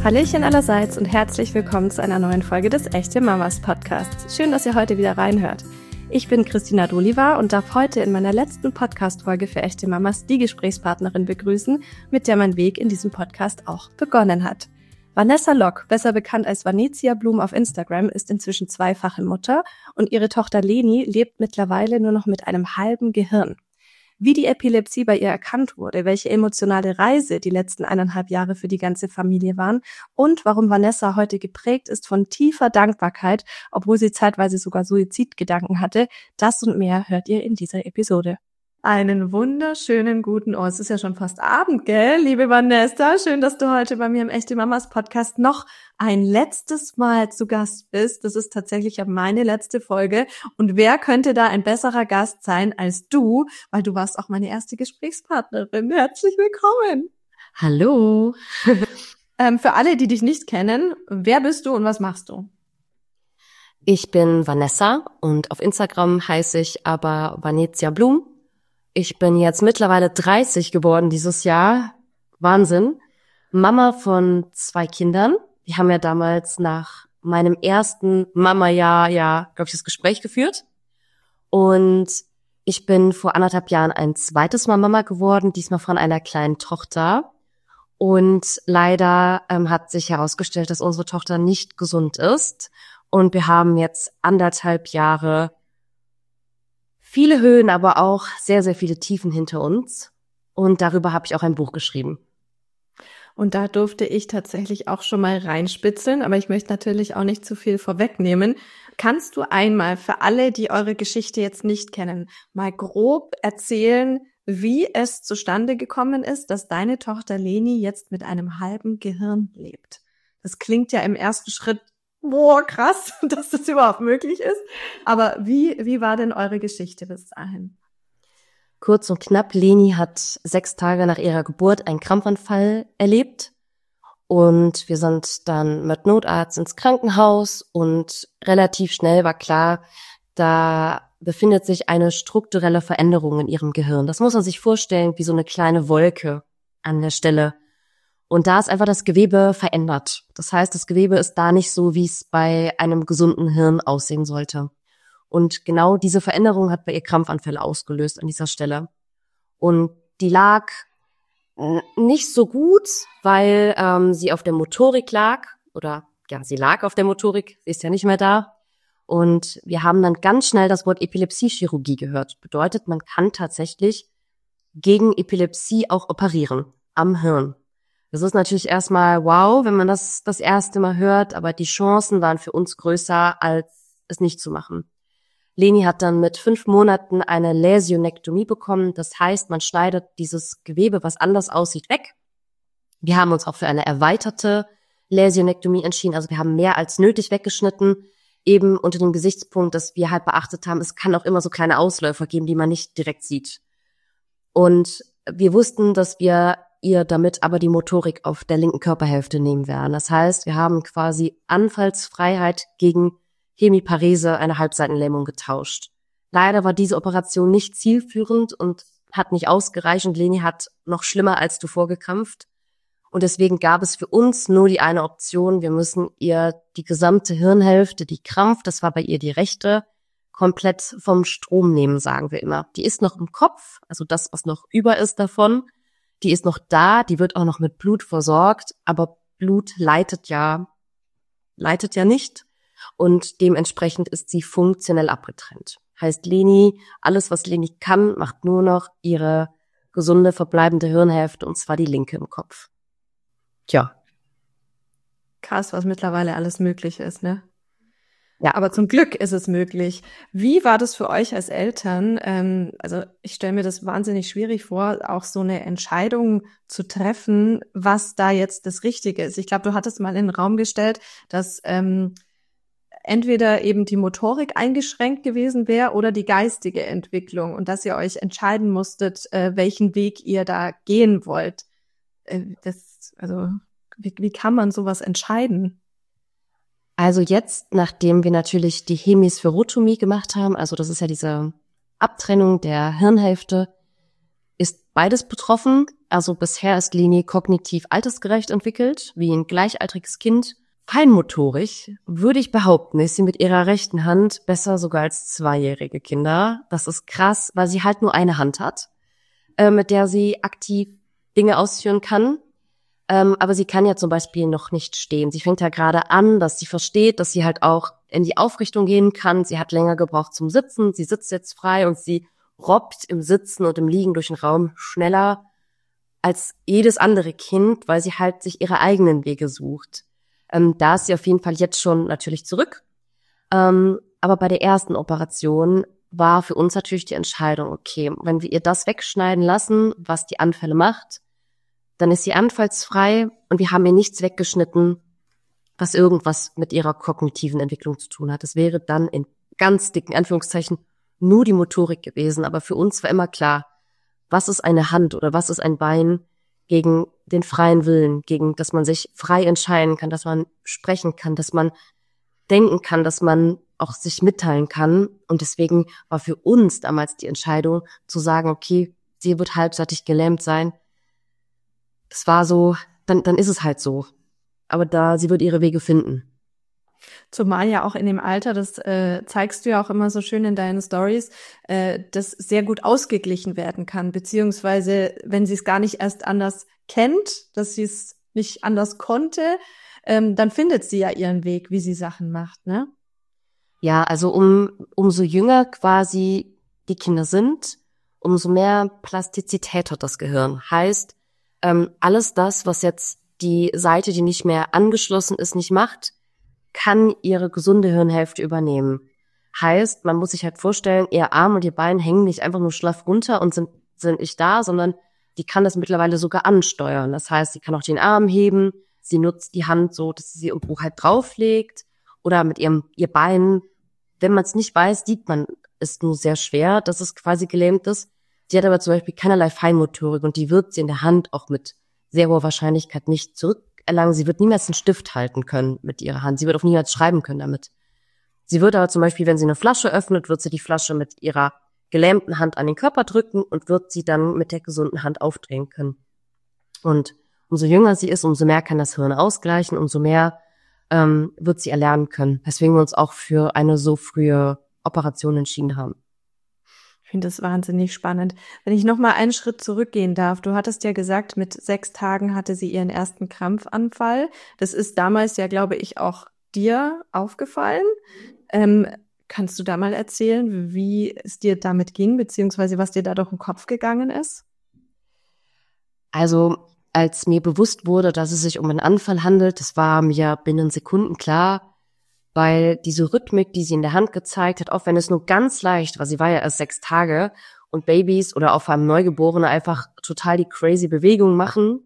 Hallöchen allerseits und herzlich willkommen zu einer neuen Folge des Echte Mamas Podcasts. Schön, dass ihr heute wieder reinhört. Ich bin Christina Doliva und darf heute in meiner letzten Podcast-Folge für Echte Mamas die Gesprächspartnerin begrüßen, mit der mein Weg in diesem Podcast auch begonnen hat. Vanessa Lock, besser bekannt als Vanezia Blum auf Instagram, ist inzwischen zweifache Mutter und ihre Tochter Leni lebt mittlerweile nur noch mit einem halben Gehirn. Wie die Epilepsie bei ihr erkannt wurde, welche emotionale Reise die letzten 1,5 Jahre für die ganze Familie waren und warum Vanessa heute geprägt ist von tiefer Dankbarkeit, obwohl sie zeitweise sogar Suizidgedanken hatte, das und mehr hört ihr in dieser Episode. Einen wunderschönen guten, es ist ja schon fast Abend, gell, liebe Vanessa? Schön, dass du heute bei mir im Echte Mamas Podcast noch ein letztes Mal zu Gast bist. Das ist tatsächlich ja meine letzte Folge. Und wer könnte da ein besserer Gast sein als du? Weil du warst auch meine erste Gesprächspartnerin. Herzlich willkommen. Hallo. Für alle, die dich nicht kennen, wer bist du und was machst du? Ich bin Vanessa und auf Instagram heiße ich aber Vanezia Blum. Ich bin jetzt mittlerweile 30 geworden dieses Jahr. Wahnsinn. Mama von 2 Kindern. Die haben ja damals nach meinem ersten Mama-Jahr, glaube ich, das Gespräch geführt. Und ich bin vor 1,5 Jahren ein zweites Mal Mama geworden, diesmal von einer kleinen Tochter. Und leider hat sich herausgestellt, dass unsere Tochter nicht gesund ist. Und wir haben jetzt 1,5 Jahre viele Höhen, aber auch sehr, sehr viele Tiefen hinter uns. Und darüber habe ich auch ein Buch geschrieben. Und da durfte ich tatsächlich auch schon mal reinspitzeln, aber ich möchte natürlich auch nicht zu viel vorwegnehmen. Kannst du einmal für alle, die eure Geschichte jetzt nicht kennen, mal grob erzählen, wie es zustande gekommen ist, dass deine Tochter Leni jetzt mit einem halben Gehirn lebt? Das klingt ja im ersten Schritt boah, krass, dass das überhaupt möglich ist. Aber wie war denn eure Geschichte bis dahin? Kurz und knapp, Leni hat 6 Tage nach ihrer Geburt einen Krampfanfall erlebt. Und wir sind dann mit Notarzt ins Krankenhaus und relativ schnell war klar, da befindet sich eine strukturelle Veränderung in ihrem Gehirn. Das muss man sich vorstellen wie so eine kleine Wolke an der Stelle. Und da ist einfach das Gewebe verändert. Das heißt, das Gewebe ist da nicht so, wie es bei einem gesunden Hirn aussehen sollte. Und genau diese Veränderung hat bei ihr Krampfanfälle ausgelöst an dieser Stelle. Und die lag nicht so gut, weil sie auf der Motorik lag. Oder ja, sie lag auf der Motorik, sie ist ja nicht mehr da. Und wir haben dann ganz schnell das Wort Epilepsiechirurgie gehört. Bedeutet, man kann tatsächlich gegen Epilepsie auch operieren am Hirn. Das ist natürlich erstmal wow, wenn man das erste Mal hört, aber die Chancen waren für uns größer, als es nicht zu machen. Leni hat dann mit 5 Monaten eine Läsionektomie bekommen. Das heißt, man schneidet dieses Gewebe, was anders aussieht, weg. Wir haben uns auch für eine erweiterte Läsionektomie entschieden. Also wir haben mehr als nötig weggeschnitten, eben unter dem Gesichtspunkt, dass wir halt beachtet haben, es kann auch immer so kleine Ausläufer geben, die man nicht direkt sieht. Und wir wussten, dass wir ihr damit aber die Motorik auf der linken Körperhälfte nehmen werden. Das heißt, wir haben quasi Anfallsfreiheit gegen Hemiparese, eine Halbseitenlähmung, getauscht. Leider war diese Operation nicht zielführend und hat nicht ausgereicht und Leni hat noch schlimmer als zuvor gekrampft. Und deswegen gab es für uns nur die eine Option, wir müssen ihr die gesamte Hirnhälfte, die krampft, das war bei ihr die rechte, komplett vom Strom nehmen, sagen wir immer. Die ist noch im Kopf, also das, was noch über ist davon, die ist noch da, die wird auch noch mit Blut versorgt, aber Blut leitet ja nicht und dementsprechend ist sie funktionell abgetrennt. Heißt Leni, alles was Leni kann, macht nur noch ihre gesunde, verbleibende Hirnhälfte und zwar die linke im Kopf. Tja. Krass, was mittlerweile alles möglich ist, ne? Ja. Aber zum Glück ist es möglich. Wie war das für euch als Eltern? Also ich stelle mir das wahnsinnig schwierig vor, auch so eine Entscheidung zu treffen, was da jetzt das Richtige ist. Ich glaube, du hattest mal in den Raum gestellt, dass entweder eben die Motorik eingeschränkt gewesen wäre oder die geistige Entwicklung und dass ihr euch entscheiden musstet, welchen Weg ihr da gehen wollt. Wie kann man sowas entscheiden? Also jetzt, nachdem wir natürlich die Hemispherotomie gemacht haben, also das ist ja diese Abtrennung der Hirnhälfte, ist beides betroffen. Also bisher ist Leni kognitiv altersgerecht entwickelt, wie ein gleichaltriges Kind. Feinmotorisch würde ich behaupten, ist sie mit ihrer rechten Hand besser sogar als 2-jährige Kinder. Das ist krass, weil sie halt nur eine Hand hat, mit der sie aktiv Dinge ausführen kann. Aber sie kann ja zum Beispiel noch nicht stehen. Sie fängt ja gerade an, dass sie versteht, dass sie halt auch in die Aufrichtung gehen kann. Sie hat länger gebraucht zum Sitzen. Sie sitzt jetzt frei und sie robbt im Sitzen und im Liegen durch den Raum schneller als jedes andere Kind, weil sie halt sich ihre eigenen Wege sucht. Da ist sie auf jeden Fall jetzt schon natürlich zurück. Aber bei der ersten Operation war für uns natürlich die Entscheidung, okay, wenn wir ihr das wegschneiden lassen, was die Anfälle macht, dann ist sie anfallsfrei und wir haben ihr nichts weggeschnitten, was irgendwas mit ihrer kognitiven Entwicklung zu tun hat. Es wäre dann in ganz dicken Anführungszeichen nur die Motorik gewesen. Aber für uns war immer klar, was ist eine Hand oder was ist ein Bein gegen den freien Willen, gegen, dass man sich frei entscheiden kann, dass man sprechen kann, dass man denken kann, dass man auch sich mitteilen kann. Und deswegen war für uns damals die Entscheidung zu sagen, okay, sie wird halbseitig gelähmt sein. Das war so, dann ist es halt so. Aber sie wird ihre Wege finden. Zumal ja auch in dem Alter, das zeigst du ja auch immer so schön in deinen Stories, das sehr gut ausgeglichen werden kann, beziehungsweise wenn sie es gar nicht erst anders kennt, dass sie es nicht anders konnte, dann findet sie ja ihren Weg, wie sie Sachen macht, ne? Ja, also umso jünger quasi die Kinder sind, umso mehr Plastizität hat das Gehirn. Heißt, alles das, was jetzt die Seite, die nicht mehr angeschlossen ist, nicht macht, kann ihre gesunde Hirnhälfte übernehmen. Heißt, man muss sich halt vorstellen, ihr Arm und ihr Bein hängen nicht einfach nur schlaff runter und sind nicht da, sondern die kann das mittlerweile sogar ansteuern. Das heißt, sie kann auch den Arm heben, sie nutzt die Hand so, dass sie irgendwo halt drauflegt oder mit ihr Bein, wenn man es nicht weiß, sieht man es nur sehr schwer, dass es quasi gelähmt ist. Sie hat aber zum Beispiel keinerlei Feinmotorik und die wird sie in der Hand auch mit sehr hoher Wahrscheinlichkeit nicht zurückerlangen. Sie wird niemals einen Stift halten können mit ihrer Hand. Sie wird auch niemals schreiben können damit. Sie wird aber zum Beispiel, wenn sie eine Flasche öffnet, wird sie die Flasche mit ihrer gelähmten Hand an den Körper drücken und wird sie dann mit der gesunden Hand aufdrehen können. Und umso jünger sie ist, umso mehr kann das Hirn ausgleichen, umso mehr wird sie erlernen können. Weswegen wir uns auch für eine so frühe Operation entschieden haben. Ich finde das wahnsinnig spannend. Wenn ich noch mal einen Schritt zurückgehen darf, du hattest ja gesagt, mit 6 Tagen hatte sie ihren ersten Krampfanfall. Das ist damals ja, glaube ich, auch dir aufgefallen. Kannst du da mal erzählen, wie es dir damit ging, beziehungsweise was dir da durch den Kopf gegangen ist? Also, als mir bewusst wurde, dass es sich um einen Anfall handelt, das war mir binnen Sekunden klar, weil diese Rhythmik, die sie in der Hand gezeigt hat, auch wenn es nur ganz leicht war, sie war ja erst 6 Tage und Babys oder auch vor allem Neugeborene einfach total die crazy Bewegungen machen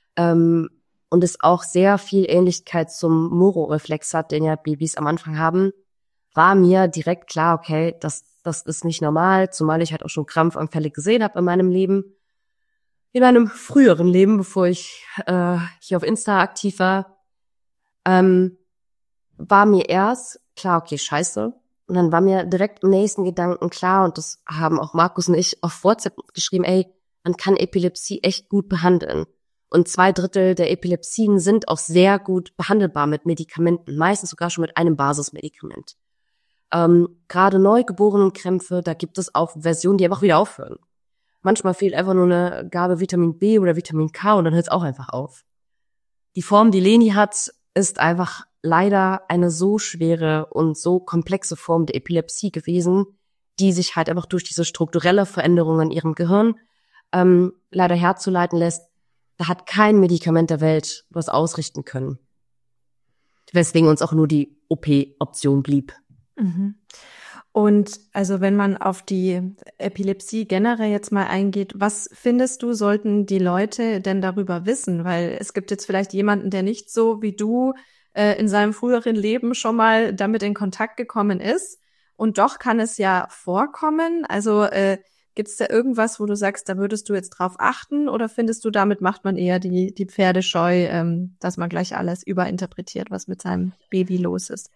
und es auch sehr viel Ähnlichkeit zum Moro-Reflex hat, den ja Babys am Anfang haben, war mir direkt klar, okay, das ist nicht normal, zumal ich halt auch schon Krampfanfälle gesehen habe in meinem Leben. In meinem früheren Leben, bevor ich hier auf Insta aktiv war, war mir erst klar, okay, scheiße. Und dann war mir direkt im nächsten Gedanken klar, und das haben auch Markus und ich auf WhatsApp geschrieben, ey, man kann Epilepsie echt gut behandeln. Und 2/3 der Epilepsien sind auch sehr gut behandelbar mit Medikamenten, meistens sogar schon mit einem Basismedikament. Gerade Neugeborenenkrämpfe, da gibt es auch Versionen, die einfach wieder aufhören. Manchmal fehlt einfach nur eine Gabe Vitamin B oder Vitamin K und dann hört es auch einfach auf. Die Form, die Leni hat, ist einfach leider eine so schwere und so komplexe Form der Epilepsie gewesen, die sich halt einfach durch diese strukturelle Veränderung in ihrem Gehirn leider herzuleiten lässt. Da hat kein Medikament der Welt was ausrichten können. Weswegen uns auch nur die OP-Option blieb. Mhm. Und also wenn man auf die Epilepsie generell jetzt mal eingeht, was findest du, sollten die Leute denn darüber wissen? Weil es gibt jetzt vielleicht jemanden, der nicht so wie du in seinem früheren Leben schon mal damit in Kontakt gekommen ist. Und doch kann es ja vorkommen. Also gibt es da irgendwas, wo du sagst, da würdest du jetzt drauf achten? Oder findest du, damit macht man eher die Pferde scheu, dass man gleich alles überinterpretiert, was mit seinem Baby los ist?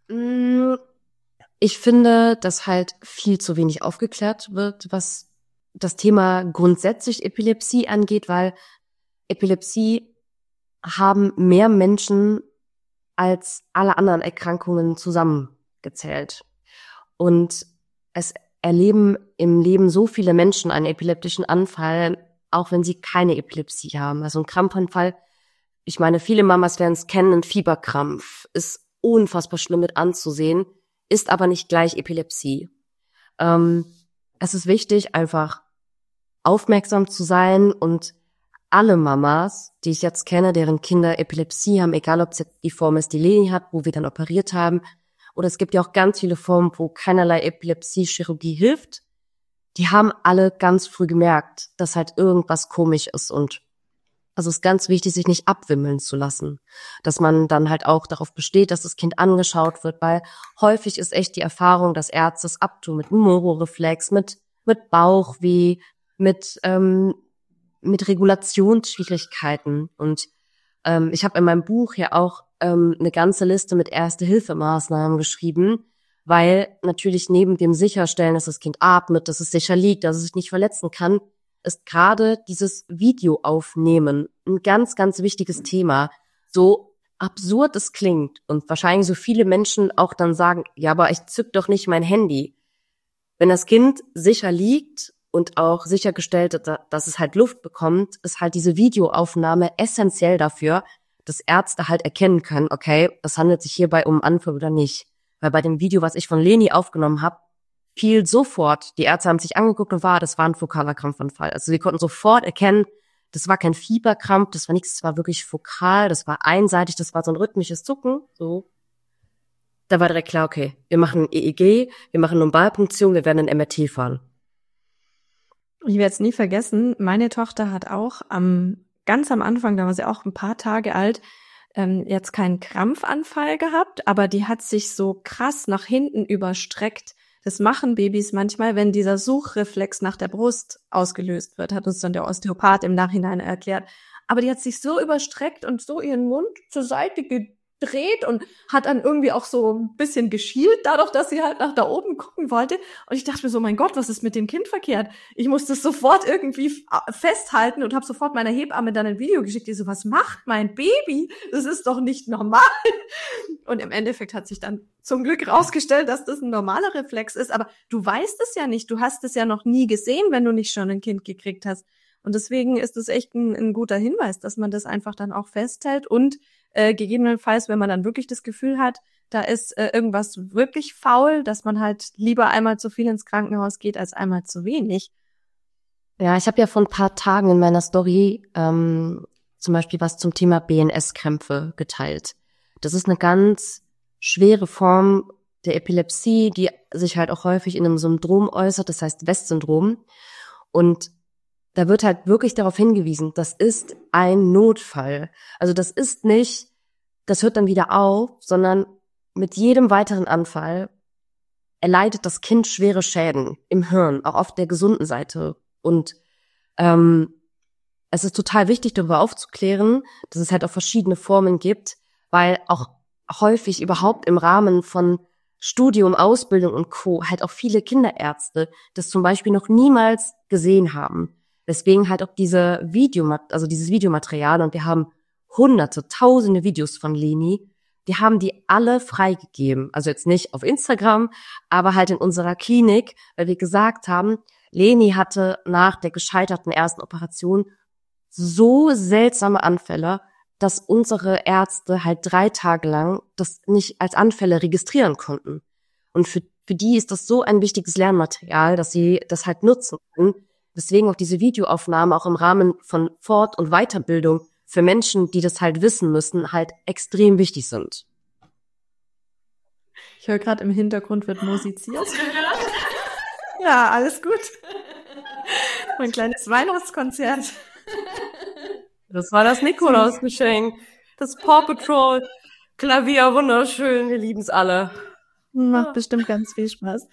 Ich finde, dass halt viel zu wenig aufgeklärt wird, was das Thema grundsätzlich Epilepsie angeht, weil Epilepsie haben mehr Menschen als alle anderen Erkrankungen zusammengezählt. Und es erleben im Leben so viele Menschen einen epileptischen Anfall, auch wenn sie keine Epilepsie haben. Also ein Krampfanfall, ich meine, viele Mamas werden es kennen, ein Fieberkrampf ist unfassbar schlimm mit anzusehen, ist aber nicht gleich Epilepsie. Es ist wichtig, einfach aufmerksam zu sein und alle Mamas, die ich jetzt kenne, deren Kinder Epilepsie haben, egal ob es jetzt die Form ist, die Leni hat, wo wir dann operiert haben, oder es gibt ja auch ganz viele Formen, wo keinerlei Epilepsie-Chirurgie hilft, die haben alle ganz früh gemerkt, dass halt irgendwas komisch ist. Und also es ist ganz wichtig, sich nicht abwimmeln zu lassen, dass man dann halt auch darauf besteht, dass das Kind angeschaut wird, weil häufig ist echt die Erfahrung, dass Ärzte es abtun mit Moro-Reflex, mit Bauchweh, mit Regulationsschwierigkeiten. Und ich habe in meinem Buch ja auch eine ganze Liste mit Erste-Hilfemaßnahmen geschrieben, weil natürlich neben dem Sicherstellen, dass das Kind atmet, dass es sicher liegt, dass es sich nicht verletzen kann, ist gerade dieses Videoaufnehmen ein ganz, ganz wichtiges Thema. So absurd es klingt und wahrscheinlich so viele Menschen auch dann sagen, ja, aber ich zück doch nicht mein Handy. Wenn das Kind sicher liegt und auch sichergestellt, dass es halt Luft bekommt, ist halt diese Videoaufnahme essentiell dafür, dass Ärzte halt erkennen können, okay, es handelt sich hierbei um einen Anfall oder nicht. Weil bei dem Video, was ich von Leni aufgenommen habe, fiel sofort, die Ärzte haben sich angeguckt und das war ein fokaler Krampfanfall. Also wir konnten sofort erkennen, das war kein Fieberkrampf, das war nichts, das war wirklich fokal, das war einseitig, das war so ein rhythmisches Zucken, so. Da war direkt klar, okay, wir machen ein EEG, wir machen Lumbalpunktion, wir werden ein MRT fahren. Ich werde es nie vergessen, meine Tochter hat auch ganz am Anfang, da war sie auch ein paar Tage alt, jetzt keinen Krampfanfall gehabt, aber die hat sich so krass nach hinten überstreckt. Das machen Babys manchmal, wenn dieser Suchreflex nach der Brust ausgelöst wird, hat uns dann der Osteopath im Nachhinein erklärt. Aber die hat sich so überstreckt und so ihren Mund zur Seite gedreht und hat dann irgendwie auch so ein bisschen geschielt, dadurch, dass sie halt nach da oben gucken wollte. Und ich dachte mir so, mein Gott, was ist mit dem Kind verkehrt? Ich musste es sofort irgendwie festhalten und habe sofort meiner Hebamme dann ein Video geschickt. Die so, was macht mein Baby? Das ist doch nicht normal. Und im Endeffekt hat sich dann zum Glück rausgestellt, dass das ein normaler Reflex ist. Aber du weißt es ja nicht. Du hast es ja noch nie gesehen, wenn du nicht schon ein Kind gekriegt hast. Und deswegen ist es echt ein guter Hinweis, dass man das einfach dann auch festhält und gegebenenfalls, wenn man dann wirklich das Gefühl hat, da ist irgendwas wirklich faul, dass man halt lieber einmal zu viel ins Krankenhaus geht, als einmal zu wenig. Ja, ich habe ja vor ein paar Tagen in meiner Story zum Beispiel was zum Thema BNS-Krämpfe geteilt. Das ist eine ganz schwere Form der Epilepsie, die sich halt auch häufig in einem Syndrom äußert, das heißt West-Syndrom. Und da wird halt wirklich darauf hingewiesen, das ist ein Notfall. Also das ist nicht, das hört dann wieder auf, sondern mit jedem weiteren Anfall erleidet das Kind schwere Schäden im Hirn, auch auf der gesunden Seite. Und es ist total wichtig, darüber aufzuklären, dass es halt auch verschiedene Formen gibt, weil auch häufig überhaupt im Rahmen von Studium, Ausbildung und Co. halt auch viele Kinderärzte das zum Beispiel noch niemals gesehen haben. Deswegen halt auch dieses Videomaterial, und wir haben hunderte, tausende Videos von Leni, wir haben die alle freigegeben. Also jetzt nicht auf Instagram, aber halt in unserer Klinik, weil wir gesagt haben, Leni hatte nach der gescheiterten ersten Operation so seltsame Anfälle, dass unsere Ärzte halt 3 Tage lang das nicht als Anfälle registrieren konnten. Und für die ist das so ein wichtiges Lernmaterial, dass sie das halt nutzen können. Deswegen auch diese Videoaufnahmen auch im Rahmen von Fort- und Weiterbildung für Menschen, die das halt wissen müssen, halt extrem wichtig sind. Ich höre gerade, im Hintergrund wird musiziert. Ja, alles gut. Ein kleines Weihnachtskonzert. Das war das Nikolausgeschenk. Das Paw Patrol Klavier, wunderschön. Wir lieben's alle. Macht bestimmt ganz viel Spaß.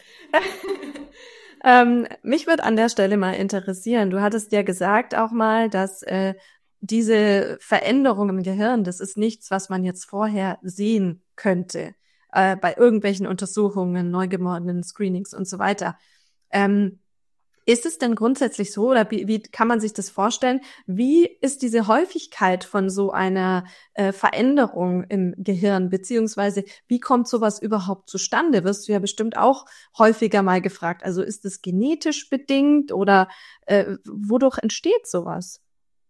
Mich würde an der Stelle mal interessieren, du hattest ja gesagt auch mal, dass diese Veränderung im Gehirn, das ist nichts, was man jetzt vorher sehen könnte, bei irgendwelchen Untersuchungen, neugeborenen Screenings und so weiter. Ist es denn grundsätzlich so, oder wie kann man sich das vorstellen? Wie ist diese Häufigkeit von so einer Veränderung im Gehirn, beziehungsweise wie kommt sowas überhaupt zustande? Wirst du ja bestimmt auch häufiger mal gefragt. Also ist es genetisch bedingt oder wodurch entsteht sowas?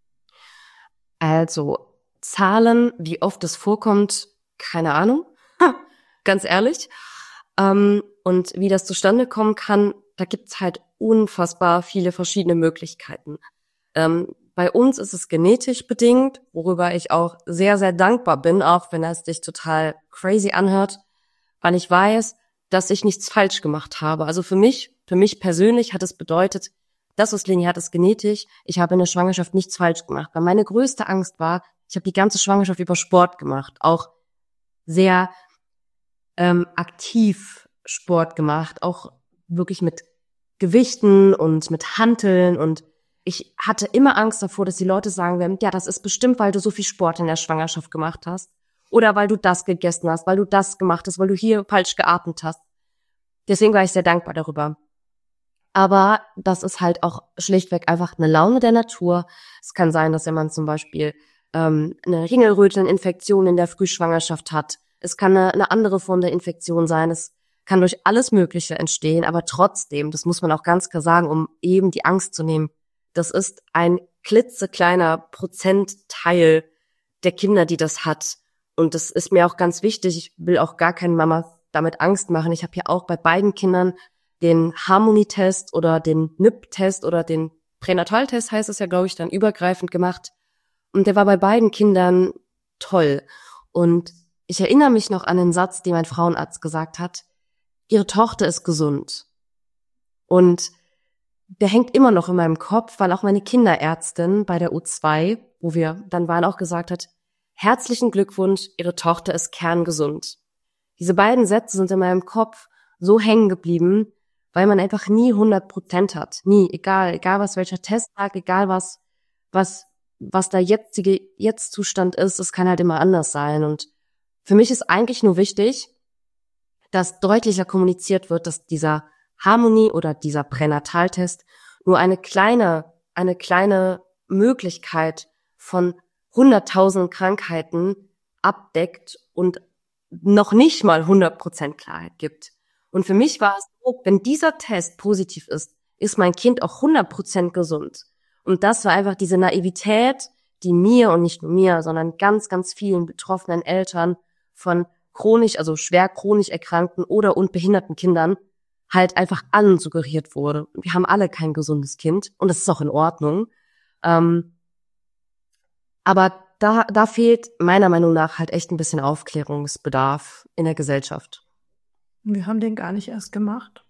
Also Zahlen, wie oft es vorkommt, keine Ahnung, ganz ehrlich. Und wie das zustande kommen kann, da gibt's halt unfassbar viele verschiedene Möglichkeiten. Bei uns ist es genetisch bedingt, worüber ich auch sehr, sehr dankbar bin, auch wenn es dich total crazy anhört, weil ich weiß, dass ich nichts falsch gemacht habe. Also für mich persönlich hat es bedeutet, das, was Leni hat, ist genetisch. Ich habe in der Schwangerschaft nichts falsch gemacht. Weil meine größte Angst war, ich habe die ganze Schwangerschaft über Sport gemacht, auch sehr aktiv Sport gemacht, auch wirklich mit Gewichten und mit Hanteln, und ich hatte immer Angst davor, dass die Leute sagen werden, ja, das ist bestimmt, weil du so viel Sport in der Schwangerschaft gemacht hast oder weil du das gegessen hast, weil du das gemacht hast, weil du hier falsch geatmet hast. Deswegen war ich sehr dankbar darüber. Aber das ist halt auch schlichtweg einfach eine Laune der Natur. Es kann sein, dass jemand zum Beispiel eine Ringelröteninfektion in der Frühschwangerschaft hat. Es kann eine andere Form der Infektion sein. Es kann durch alles Mögliche entstehen, aber trotzdem, das muss man auch ganz klar sagen, um eben die Angst zu nehmen, das ist ein klitzekleiner Prozentteil der Kinder, die das hat. Und das ist mir auch ganz wichtig. Ich will auch gar keinen Mama damit Angst machen. Ich habe ja auch bei beiden Kindern den Harmony-Test oder den NIP-Test oder den Pränataltest, heißt es ja, glaube ich, dann übergreifend gemacht. Und der war bei beiden Kindern toll. Und ich erinnere mich noch an den Satz, den mein Frauenarzt gesagt hat: Ihre Tochter ist gesund. Und der hängt immer noch in meinem Kopf, weil auch meine Kinderärztin bei der U2, wo wir dann waren, auch gesagt hat: Herzlichen Glückwunsch, Ihre Tochter ist kerngesund. Diese beiden Sätze sind in meinem Kopf so hängen geblieben, weil man einfach nie 100% hat. Nie, egal was welcher Test sagt, egal was der jetzige Jetzt-Zustand ist, es kann halt immer anders sein. Und für mich ist eigentlich nur wichtig, dass deutlicher kommuniziert wird, dass dieser Harmony oder dieser Pränataltest nur eine kleine Möglichkeit von 100.000 Krankheiten abdeckt und noch nicht mal 100% Klarheit gibt. Und für mich war es so, wenn dieser Test positiv ist mein Kind auch 100% gesund. Und das war einfach diese Naivität, die mir und nicht nur mir, sondern ganz, ganz vielen betroffenen Eltern von also schwer chronisch erkrankten oder und behinderten Kindern halt einfach allen suggeriert wurde. Wir haben alle kein gesundes Kind und das ist auch in Ordnung. Aber da fehlt meiner Meinung nach halt echt ein bisschen Aufklärungsbedarf in der Gesellschaft. Wir haben den gar nicht erst gemacht.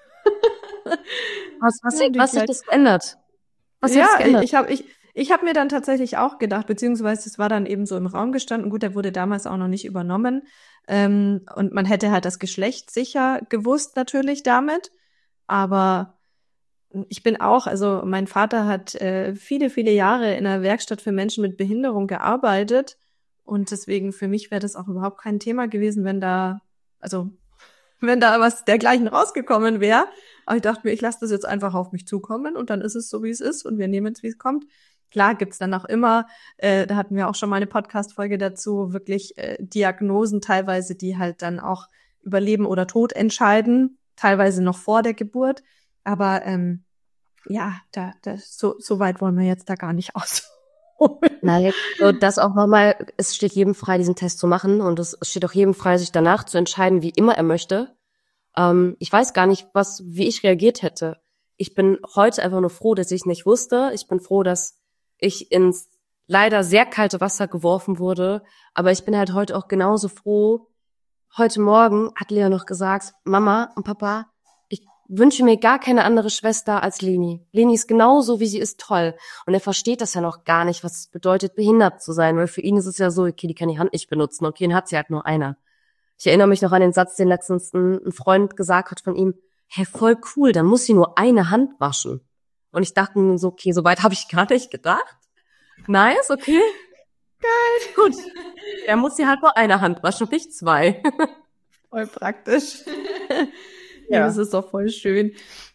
Was sich das geändert? Ich hab mir dann tatsächlich auch gedacht, beziehungsweise es war dann eben so im Raum gestanden. Gut, der wurde damals auch noch nicht übernommen. Und man hätte halt das Geschlecht sicher gewusst natürlich damit. Aber ich bin auch, also mein Vater hat viele, viele Jahre in einer Werkstatt für Menschen mit Behinderung gearbeitet. Und deswegen für mich wäre das auch überhaupt kein Thema gewesen, wenn da was dergleichen rausgekommen wäre. Aber ich dachte mir, ich lasse das jetzt einfach auf mich zukommen und dann ist es so, wie es ist und wir nehmen es, wie es kommt. Klar gibt's dann auch immer, da hatten wir auch schon mal eine Podcast-Folge dazu, wirklich Diagnosen teilweise, die halt dann auch über Leben oder Tod entscheiden, teilweise noch vor der Geburt. Aber so weit wollen wir jetzt da gar nicht ausholen. Na, jetzt, das auch nochmal, es steht jedem frei, diesen Test zu machen und es steht auch jedem frei, sich danach zu entscheiden, wie immer er möchte. Ich weiß gar nicht, wie ich reagiert hätte. Ich bin heute einfach nur froh, dass ich es nicht wusste. Ich bin froh, dass ich ins leider sehr kalte Wasser geworfen wurde. Aber ich bin halt heute auch genauso froh. Heute Morgen hat Lea noch gesagt, Mama und Papa, ich wünsche mir gar keine andere Schwester als Leni. Leni ist genauso, wie sie ist, toll. Und er versteht das ja noch gar nicht, was es bedeutet, behindert zu sein. Weil für ihn ist es ja so, okay, die kann die Hand nicht benutzen. Okay, dann hat sie halt nur einer. Ich erinnere mich noch an den Satz, den letztens ein Freund gesagt hat von ihm: Hey, voll cool, dann muss sie nur eine Hand waschen. Und ich dachte mir so, okay, so weit habe ich gar nicht gedacht. Nice, okay. Geil. Gut. Er muss sie halt nur eine Hand waschen, nicht zwei. Voll praktisch. Ja. Das ist doch voll schön.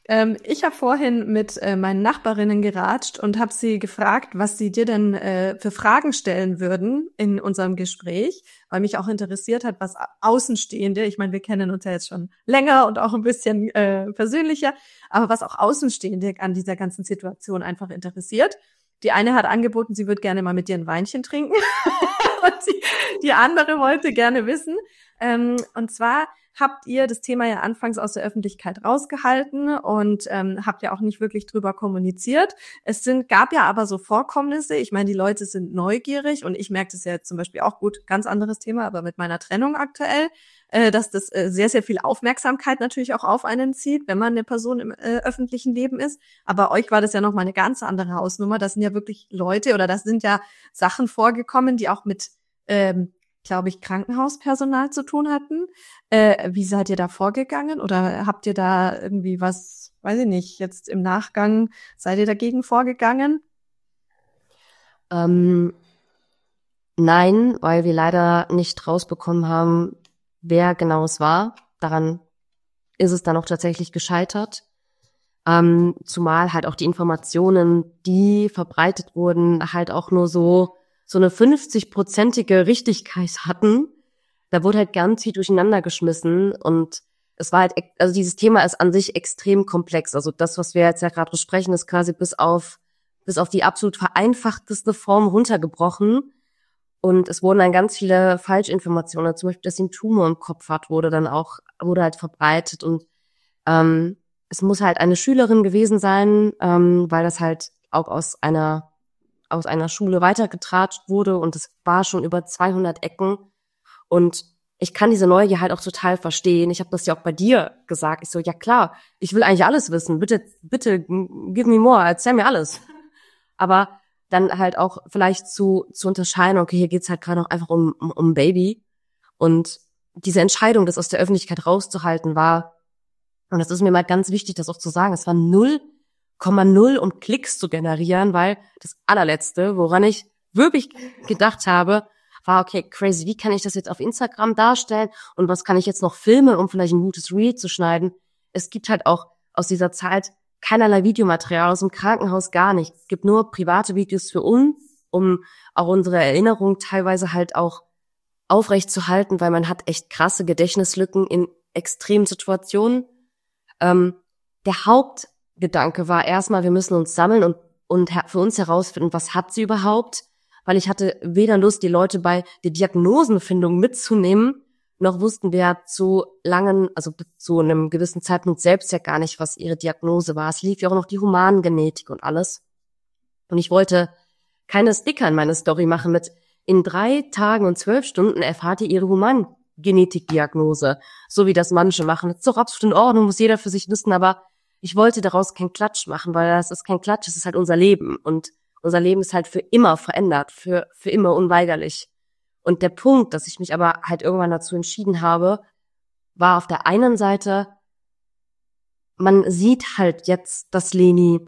Ich habe vorhin mit meinen Nachbarinnen geratscht und habe sie gefragt, was sie dir denn für Fragen stellen würden in unserem Gespräch, weil mich auch interessiert hat, was Außenstehende, ich meine, wir kennen uns ja jetzt schon länger und auch ein bisschen persönlicher, aber was auch Außenstehende an dieser ganzen Situation einfach interessiert. Die eine hat angeboten, sie würde gerne mal mit dir ein Weinchen trinken und die andere wollte gerne wissen, und zwar habt ihr das Thema ja anfangs aus der Öffentlichkeit rausgehalten und habt ja auch nicht wirklich drüber kommuniziert. Gab ja aber so Vorkommnisse. Ich meine, die Leute sind neugierig und ich merke das ja jetzt zum Beispiel auch gut, ganz anderes Thema, aber mit meiner Trennung aktuell, dass das sehr, sehr viel Aufmerksamkeit natürlich auch auf einen zieht, wenn man eine Person im öffentlichen Leben ist. Aber bei euch war das ja nochmal eine ganz andere Hausnummer. Das sind ja wirklich Leute oder das sind ja Sachen vorgekommen, die auch mit glaube ich, Krankenhauspersonal zu tun hatten. Wie seid ihr da vorgegangen? Oder habt ihr da irgendwie was, weiß ich nicht, jetzt im Nachgang, seid ihr dagegen vorgegangen? Nein, weil wir leider nicht rausbekommen haben, wer genau es war. Daran ist es dann auch tatsächlich gescheitert. Zumal halt auch die Informationen, die verbreitet wurden, halt auch nur so eine 50-prozentige Richtigkeit hatten. Da wurde halt ganz viel durcheinander geschmissen und es war halt, also dieses Thema ist an sich extrem komplex. Also das, was wir jetzt ja gerade besprechen, ist quasi bis auf die absolut vereinfachteste Form runtergebrochen. Und es wurden dann ganz viele Falschinformationen, zum Beispiel, dass sie einen Tumor im Kopf hat, wurde halt verbreitet. Und es muss halt eine Schülerin gewesen sein, weil das halt auch aus einer Schule weitergetratscht wurde und es war schon über 200 Ecken. Und ich kann diese Neugier halt auch total verstehen. Ich habe das ja auch bei dir gesagt. Ich so, ja klar, ich will eigentlich alles wissen. Bitte, give me more, erzähl mir alles. Aber dann halt auch vielleicht zu unterscheiden, okay, hier geht's halt gerade noch einfach um Baby. Und diese Entscheidung, das aus der Öffentlichkeit rauszuhalten, war, und das ist mir mal ganz wichtig, das auch zu sagen, es war 0,0 um Klicks zu generieren, weil das allerletzte, woran ich wirklich gedacht habe, war, okay, crazy, wie kann ich das jetzt auf Instagram darstellen und was kann ich jetzt noch filmen, um vielleicht ein gutes Reel zu schneiden? Es gibt halt auch aus dieser Zeit keinerlei Videomaterial aus dem Krankenhaus, gar nichts. Es gibt nur private Videos für uns, um auch unsere Erinnerung teilweise halt auch aufrecht zu halten, weil man hat echt krasse Gedächtnislücken in extremen Situationen. Der Hauptgedanke war erstmal, wir müssen uns sammeln und für uns herausfinden, was hat sie überhaupt, weil ich hatte weder Lust, die Leute bei der Diagnosenfindung mitzunehmen, noch wussten wir zu einem gewissen Zeitpunkt selbst ja gar nicht, was ihre Diagnose war. Es lief ja auch noch die Humangenetik und alles. Und ich wollte keine Sticker in meine Story machen mit in 3 Tagen und 12 Stunden erfahrt ihr ihre Humangenetik-Diagnose, so wie das manche machen. Das ist doch absolut in Ordnung, muss jeder für sich wissen, aber ich wollte daraus keinen Klatsch machen, weil das ist kein Klatsch, es ist halt unser Leben und unser Leben ist halt für immer verändert, für immer unweigerlich. Und der Punkt, dass ich mich aber halt irgendwann dazu entschieden habe, war auf der einen Seite, man sieht halt jetzt, dass Leni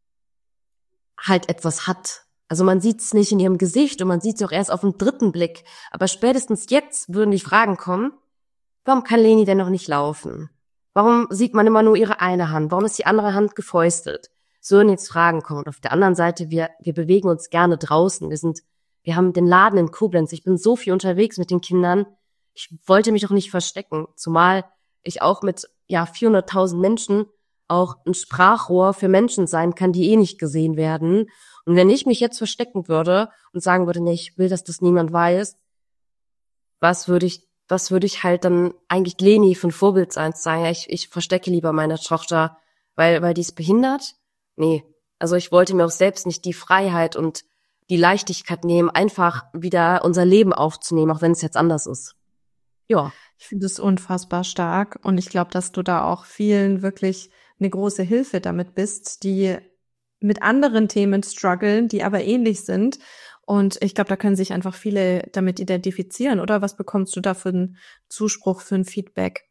halt etwas hat. Also man sieht es nicht in ihrem Gesicht und man sieht es auch erst auf den 3. Blick. Aber spätestens jetzt würden die Fragen kommen, warum kann Leni denn noch nicht laufen? Warum sieht man immer nur ihre eine Hand? Warum ist die andere Hand gefäustet? So würden jetzt Fragen kommen. Und auf der anderen Seite, wir bewegen uns gerne draußen. Wir haben den Laden in Koblenz. Ich bin so viel unterwegs mit den Kindern. Ich wollte mich doch nicht verstecken. Zumal ich auch mit 400.000 Menschen auch ein Sprachrohr für Menschen sein kann, die nicht gesehen werden. Und wenn ich mich jetzt verstecken würde und sagen würde, nee, ich will, dass das niemand weiß, was würde ich halt dann eigentlich Leni für ein Vorbild sein? Ja, ich verstecke lieber meine Tochter, weil die ist behindert? Nee, also ich wollte mir auch selbst nicht die Freiheit und die Leichtigkeit nehmen, einfach wieder unser Leben aufzunehmen, auch wenn es jetzt anders ist. Ja. Ich finde es unfassbar stark und ich glaube, dass du da auch vielen wirklich eine große Hilfe damit bist, die mit anderen Themen strugglen, die aber ähnlich sind. Und ich glaube, da können sich einfach viele damit identifizieren, oder? Was bekommst du da für einen Zuspruch, für ein Feedback?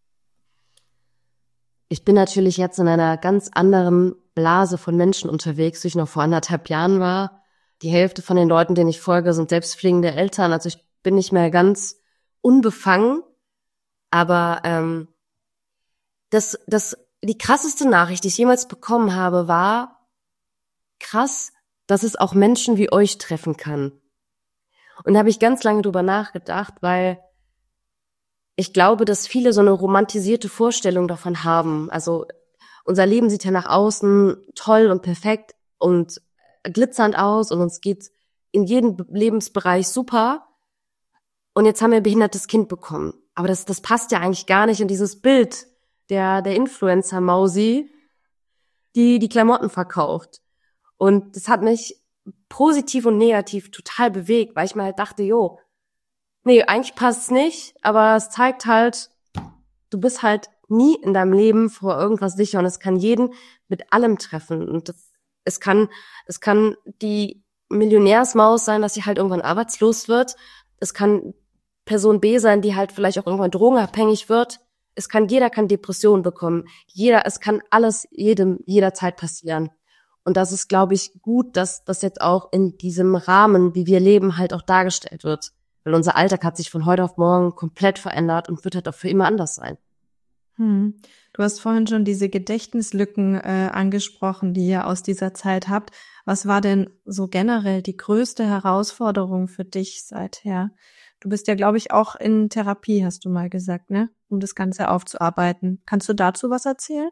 Ich bin natürlich jetzt in einer ganz anderen Blase von Menschen unterwegs, wie ich noch vor 1,5 Jahren war. Die Hälfte von den Leuten, denen ich folge, sind selbstpflegende Eltern. Also ich bin nicht mehr ganz unbefangen. Aber das die krasseste Nachricht, die ich jemals bekommen habe, war krass, dass es auch Menschen wie euch treffen kann. Und da habe ich ganz lange drüber nachgedacht, weil ich glaube, dass viele so eine romantisierte Vorstellung davon haben. Also unser Leben sieht ja nach außen toll und perfekt und glitzernd aus und uns geht's in jedem Lebensbereich super. Und jetzt haben wir ein behindertes Kind bekommen. Aber das passt ja eigentlich gar nicht in dieses Bild der Influencer-Mausi, die Klamotten verkauft. Und das hat mich positiv und negativ total bewegt, weil ich mir halt dachte, nee, eigentlich passt's nicht, aber es zeigt halt, du bist halt nie in deinem Leben vor irgendwas sicher und es kann jeden mit allem treffen. Und es kann die Millionärsmaus sein, dass sie halt irgendwann arbeitslos wird. Es kann Person B sein, die halt vielleicht auch irgendwann drogenabhängig wird. Jeder kann Depressionen bekommen. Es kann alles jederzeit passieren. Und das ist, glaube ich, gut, dass das jetzt auch in diesem Rahmen, wie wir leben, halt auch dargestellt wird. Weil unser Alltag hat sich von heute auf morgen komplett verändert und wird halt auch für immer anders sein. Du hast vorhin schon diese Gedächtnislücken angesprochen, die ihr aus dieser Zeit habt. Was war denn so generell die größte Herausforderung für dich seither? Du bist ja, glaube ich, auch in Therapie, hast du mal gesagt, ne? Um das Ganze aufzuarbeiten. Kannst du dazu was erzählen?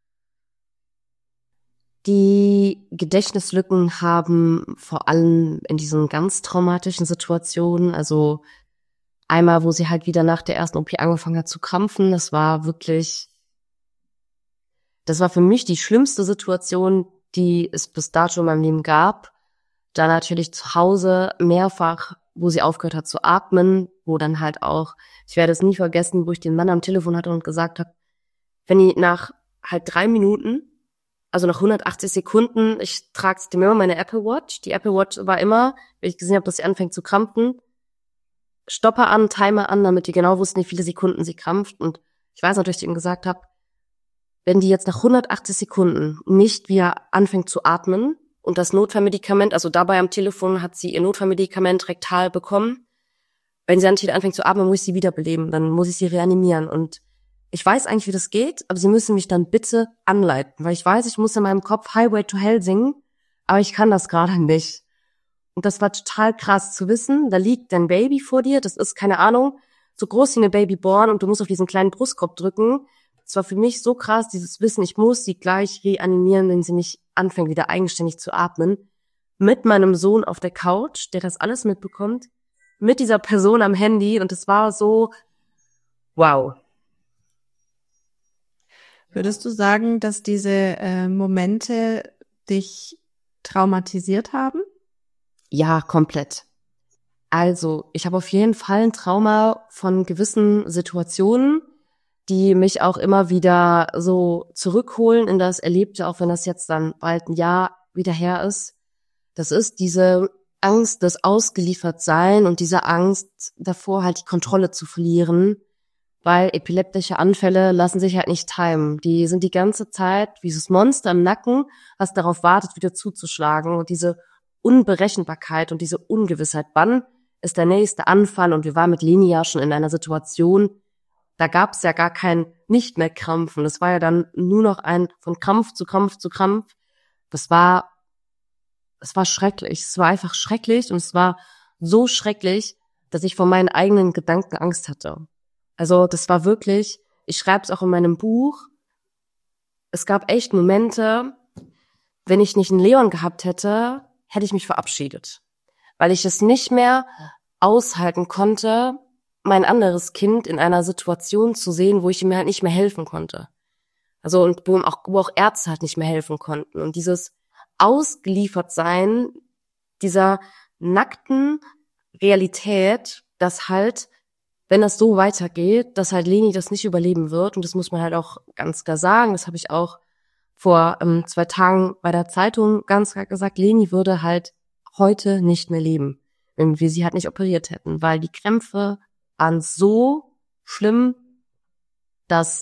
Die Gedächtnislücken haben vor allem in diesen ganz traumatischen Situationen, also einmal, wo sie halt wieder nach der ersten OP angefangen hat zu krampfen, das war für mich die schlimmste Situation, die es bis dato in meinem Leben gab. Dann natürlich zu Hause mehrfach, wo sie aufgehört hat zu atmen, wo dann halt auch, ich werde es nie vergessen, wo ich den Mann am Telefon hatte und gesagt habe, wenn die nach halt 3 Minuten, also nach 180 Sekunden, ich trage dem immer meine Apple Watch. Die Apple Watch war immer, wenn ich gesehen habe, dass sie anfängt zu krampfen, Stopper an, Timer an, damit die genau wussten, wie viele Sekunden sie krampft. Und ich weiß natürlich, dass ich ihm gesagt habe, wenn die jetzt nach 180 Sekunden nicht wieder anfängt zu atmen und das Notfallmedikament, also dabei am Telefon hat sie ihr Notfallmedikament rektal bekommen, wenn sie dann wieder anfängt zu atmen, muss ich sie wiederbeleben, dann muss ich sie reanimieren. Und ich weiß eigentlich, wie das geht, aber sie müssen mich dann bitte anleiten, weil ich weiß, ich muss in meinem Kopf Highway to Hell singen, aber ich kann das gerade nicht. Und das war total krass zu wissen, da liegt dein Baby vor dir, das ist, keine Ahnung, so groß wie eine Babyborn und du musst auf diesen kleinen Brustkorb drücken. Das war für mich so krass, dieses Wissen, ich muss sie gleich reanimieren, wenn sie nicht anfängt, wieder eigenständig zu atmen. Mit meinem Sohn auf der Couch, der das alles mitbekommt, mit dieser Person am Handy und es war so, wow. Würdest du sagen, dass diese Momente dich traumatisiert haben? Ja, komplett. Also, ich habe auf jeden Fall ein Trauma von gewissen Situationen, die mich auch immer wieder so zurückholen in das Erlebte, auch wenn das jetzt dann bald ein Jahr wieder her ist. Das ist diese Angst des Ausgeliefertsein und diese Angst davor, halt die Kontrolle zu verlieren, weil epileptische Anfälle lassen sich halt nicht timen. Die sind die ganze Zeit wie dieses Monster im Nacken, was darauf wartet, wieder zuzuschlagen. Und diese Unberechenbarkeit und diese Ungewissheit, wann ist der nächste Anfall? Und wir waren mit Leni ja schon in einer Situation, da gab es ja gar kein nicht mehr Krampfen. Das war ja dann nur noch ein von Krampf zu Krampf zu Krampf. Es war schrecklich. Es war einfach schrecklich und es war so schrecklich, dass ich vor meinen eigenen Gedanken Angst hatte. Also das war wirklich, ich schreibe es auch in meinem Buch, es gab echt Momente, wenn ich nicht einen Leon gehabt hätte, hätte ich mich verabschiedet. Weil ich es nicht mehr aushalten konnte, mein anderes Kind in einer Situation zu sehen, wo ich ihm halt nicht mehr helfen konnte. Also und wo auch Ärzte halt nicht mehr helfen konnten. Und dieses Ausgeliefertsein dieser nackten Realität, dass halt, wenn das so weitergeht, dass halt Leni das nicht überleben wird. Und das muss man halt auch ganz klar sagen. Das habe ich auch vor 2 Tagen bei der Zeitung ganz klar gesagt. Leni würde halt heute nicht mehr leben, wenn wir sie halt nicht operiert hätten. Weil die Krämpfe waren so schlimm, dass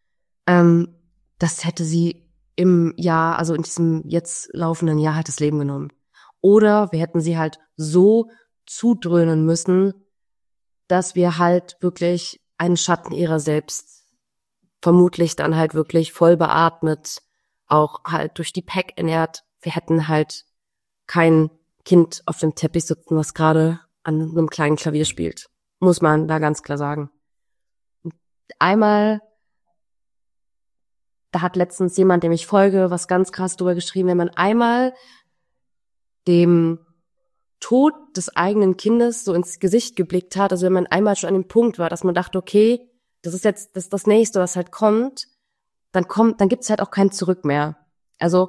das hätte sie im Jahr, also in diesem jetzt laufenden Jahr halt das Leben genommen. Oder wir hätten sie halt so zudröhnen müssen, dass wir halt wirklich einen Schatten ihrer selbst vermutlich dann halt wirklich voll beatmet, auch halt durch die PEC ernährt. Wir hätten halt kein Kind auf dem Teppich sitzen, was gerade an einem kleinen Klavier spielt. Muss man da ganz klar sagen. Einmal, da hat letztens jemand, dem ich folge, was ganz krass drüber geschrieben, wenn man einmal dem Tod des eigenen Kindes so ins Gesicht geblickt hat, also wenn man einmal schon an dem Punkt war, dass man dachte, okay, das ist jetzt das Nächste, was halt kommt, dann gibt's halt auch kein Zurück mehr. Also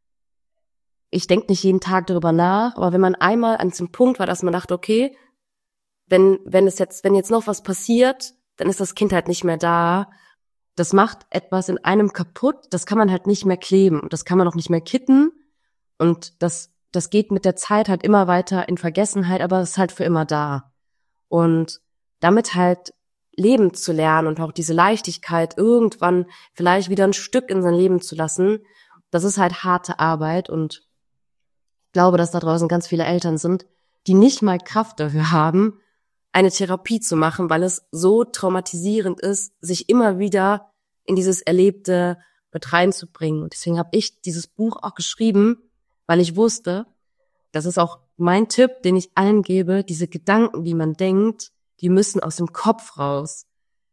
ich denke nicht jeden Tag darüber nach, aber wenn man einmal an diesem Punkt war, dass man dachte, okay, wenn jetzt noch was passiert, dann ist das Kind halt nicht mehr da. Das macht etwas in einem kaputt, das kann man halt nicht mehr kleben, das kann man auch nicht mehr kitten und das geht mit der Zeit halt immer weiter in Vergessenheit, aber es ist halt für immer da. Und damit halt leben zu lernen und auch diese Leichtigkeit irgendwann vielleicht wieder ein Stück in sein Leben zu lassen, das ist halt harte Arbeit und ich glaube, dass da draußen ganz viele Eltern sind, die nicht mal Kraft dafür haben, eine Therapie zu machen, weil es so traumatisierend ist, sich immer wieder in dieses Erlebte mit reinzubringen. Und deswegen habe ich dieses Buch auch geschrieben, weil ich wusste, das ist auch mein Tipp, den ich allen gebe, diese Gedanken, die man denkt, die müssen aus dem Kopf raus.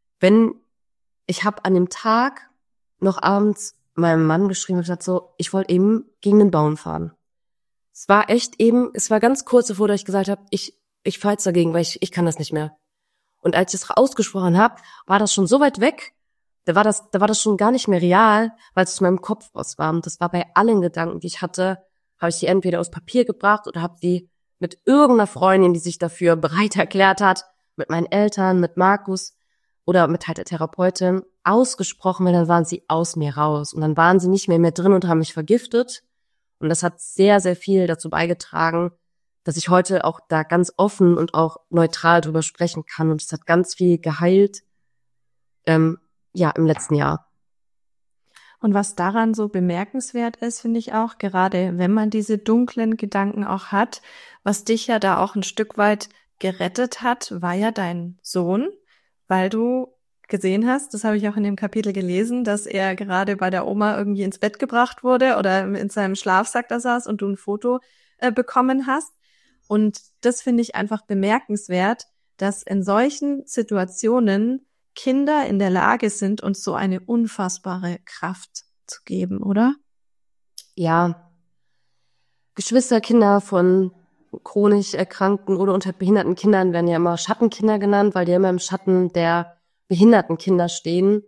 Ich habe an dem Tag noch abends meinem Mann geschrieben und gesagt so, ich wollte eben gegen den Baum fahren. Es war ganz kurz bevor ich gesagt habe, ich fahre jetzt dagegen, weil ich kann das nicht mehr. Und als ich das ausgesprochen habe, war das schon so weit weg, da war das schon gar nicht mehr real, weil es aus meinem Kopf raus war. Und das war bei allen Gedanken, die ich hatte, habe ich die entweder aus Papier gebracht oder habe die mit irgendeiner Freundin, die sich dafür bereit erklärt hat, mit meinen Eltern, mit Markus oder mit halt der Therapeutin ausgesprochen, weil dann waren sie aus mir raus. Und dann waren sie nicht mehr drin und haben mich vergiftet. Und das hat sehr, sehr viel dazu beigetragen, dass ich heute auch da ganz offen und auch neutral drüber sprechen kann. Und es hat ganz viel geheilt, im letzten Jahr. Und was daran so bemerkenswert ist, finde ich auch, gerade wenn man diese dunklen Gedanken auch hat, was dich ja da auch ein Stück weit gerettet hat, war ja dein Sohn, weil du gesehen hast, das habe ich auch in dem Kapitel gelesen, dass er gerade bei der Oma irgendwie ins Bett gebracht wurde oder in seinem Schlafsack da saß und du ein Foto bekommen hast. Und das finde ich einfach bemerkenswert, dass in solchen Situationen Kinder in der Lage sind, uns so eine unfassbare Kraft zu geben, oder? Ja, Geschwisterkinder von chronisch erkrankten oder unterbehinderten Kindern werden ja immer Schattenkinder genannt, weil die immer im Schatten der behinderten Kinder stehen.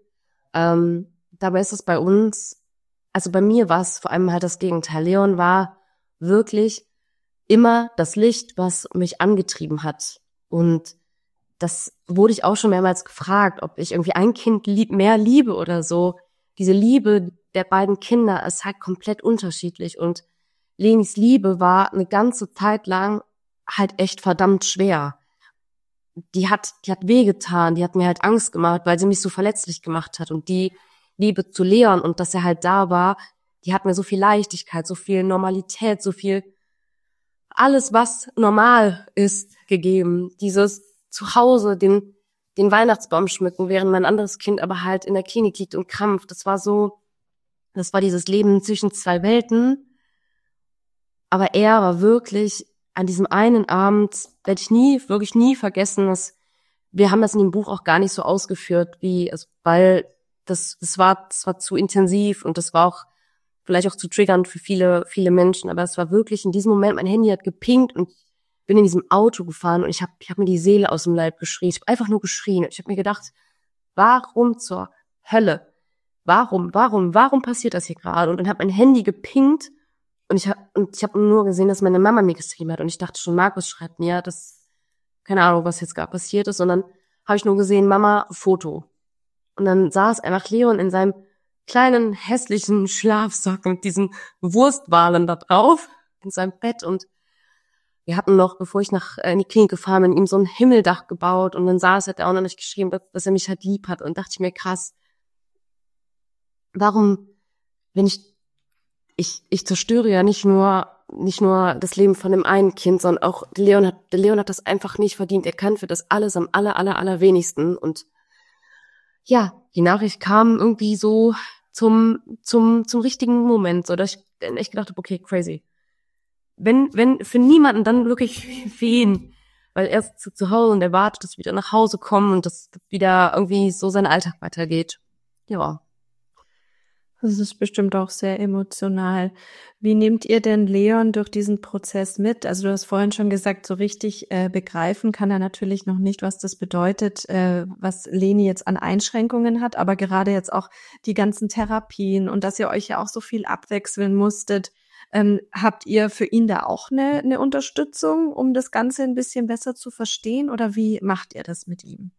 Dabei ist es bei uns, also bei mir war es vor allem halt das Gegenteil. Leon war wirklich immer das Licht, was mich angetrieben hat. Und das wurde ich auch schon mehrmals gefragt, ob ich irgendwie ein Kind mehr liebe oder so. Diese Liebe der beiden Kinder ist halt komplett unterschiedlich. Und Lenis Liebe war eine ganze Zeit lang halt echt verdammt schwer. Die hat wehgetan, die hat mir halt Angst gemacht, weil sie mich so verletzlich gemacht hat. Und die Liebe zu Leon und dass er halt da war, die hat mir so viel Leichtigkeit, so viel Normalität, so viel alles, was normal ist, gegeben. Dieses Zuhause, den Weihnachtsbaum schmücken, während mein anderes Kind aber halt in der Klinik liegt und krampft. Das war dieses Leben zwischen zwei Welten. Aber er war wirklich an diesem einen Abend, werde ich wirklich nie vergessen, wir haben das in dem Buch auch gar nicht so ausgeführt, weil das war zu intensiv und das war auch vielleicht auch zu triggernd für viele, viele Menschen, aber es war wirklich in diesem Moment, mein Handy hat gepinkt und bin in diesem Auto gefahren und ich hab mir die Seele aus dem Leib geschrien. Ich habe einfach nur geschrien. Ich habe mir gedacht, warum zur Hölle? Warum passiert das hier gerade? Und dann hat mein Handy gepinkt und ich hab nur gesehen, dass meine Mama mir geschrieben hat und ich dachte schon, Markus schreibt mir, keine Ahnung, was jetzt gerade passiert ist. Und dann habe ich nur gesehen, Mama, Foto. Und dann saß einfach Leon in seinem kleinen, hässlichen Schlafsack mit diesen Wurstwalen da drauf in seinem Bett. Und wir hatten noch, bevor ich in die Klinik gefahren bin, ihm so ein Himmeldach gebaut. Und dann hat er auch noch nicht geschrieben, dass er mich halt lieb hat. Und dachte ich mir, krass, warum, wenn ich zerstöre ja nicht nur das Leben von dem einen Kind, sondern auch der Leon hat das einfach nicht verdient. Er kann für das alles am allerwenigsten. Und ja, die Nachricht kam irgendwie so zum richtigen Moment, so dass ich dann echt gedacht habe, okay, crazy. Wenn für niemanden, dann wirklich für ihn. Weil er ist zu Hause und er wartet, dass wir wieder nach Hause kommen und dass wieder irgendwie so sein Alltag weitergeht. Ja. Das ist bestimmt auch sehr emotional. Wie nehmt ihr denn Leon durch diesen Prozess mit? Also du hast vorhin schon gesagt, so richtig begreifen kann er natürlich noch nicht, was das bedeutet, was Leni jetzt an Einschränkungen hat, aber gerade jetzt auch die ganzen Therapien und dass ihr euch ja auch so viel abwechseln musstet. Habt ihr für ihn da auch eine Unterstützung, um das Ganze ein bisschen besser zu verstehen, oder wie macht ihr das mit ihm?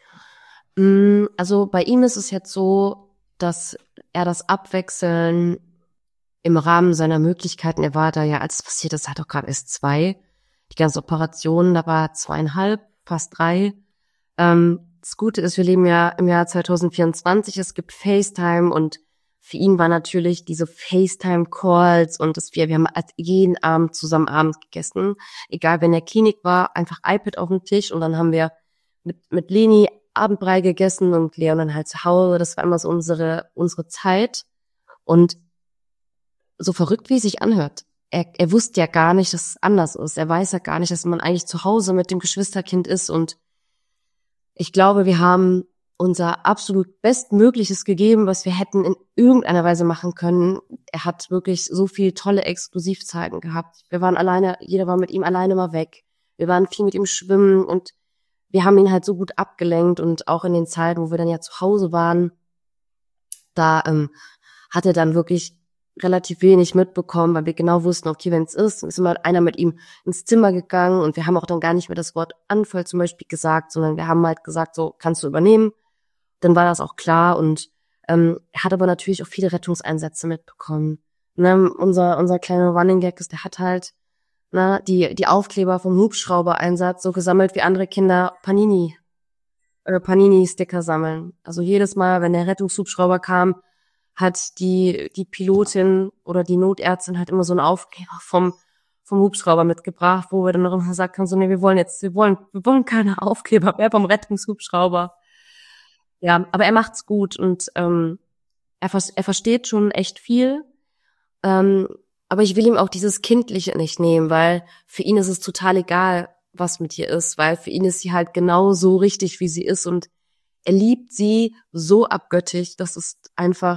Also bei ihm ist es jetzt so, dass er das Abwechseln im Rahmen seiner Möglichkeiten, er war da ja, als es passiert ist, hat auch gerade erst 2, die ganze Operation, da war 2,5, fast 3. Das Gute ist, wir leben ja im Jahr 2024, es gibt FaceTime und für ihn war natürlich diese FaceTime-Calls und wir haben jeden Abend zusammen Abend gegessen. Egal, wenn in der Klinik war, einfach iPad auf dem Tisch und dann haben wir mit Leni Abendbrei gegessen und Leon dann halt zu Hause. Das war immer so unsere Zeit. Und so verrückt, wie es sich anhört. Er wusste ja gar nicht, dass es anders ist. Er weiß ja gar nicht, dass man eigentlich zu Hause mit dem Geschwisterkind ist. Und ich glaube, wir haben unser absolut Bestmögliches gegeben, was wir hätten in irgendeiner Weise machen können. Er hat wirklich so viele tolle Exklusivzeiten gehabt. Wir waren alleine, jeder war mit ihm alleine mal weg. Wir waren viel mit ihm schwimmen und wir haben ihn halt so gut abgelenkt. Und auch in den Zeiten, wo wir dann ja zu Hause waren, da hat er dann wirklich relativ wenig mitbekommen, weil wir genau wussten, okay, wenn es ist immer einer mit ihm ins Zimmer gegangen und wir haben auch dann gar nicht mehr das Wort Anfall zum Beispiel gesagt, sondern wir haben halt gesagt, so, kannst du übernehmen? Dann war das auch klar und er hat aber natürlich auch viele Rettungseinsätze mitbekommen. Ne, unser kleiner Running Gag ist, der hat halt die Aufkleber vom Hubschrauber-Einsatz so gesammelt, wie andere Kinder Panini-Sticker sammeln. Also jedes Mal, wenn der Rettungshubschrauber kam, hat die Pilotin oder die Notärztin halt immer so einen Aufkleber vom Hubschrauber mitgebracht, wo wir dann noch immer gesagt haben, so, nee, wir wollen keine Aufkleber mehr vom Rettungshubschrauber. Ja, aber er macht's gut und er versteht schon echt viel. Aber ich will ihm auch dieses Kindliche nicht nehmen, weil für ihn ist es total egal, was mit ihr ist, weil für ihn ist sie halt genau so richtig, wie sie ist und er liebt sie so abgöttisch, das ist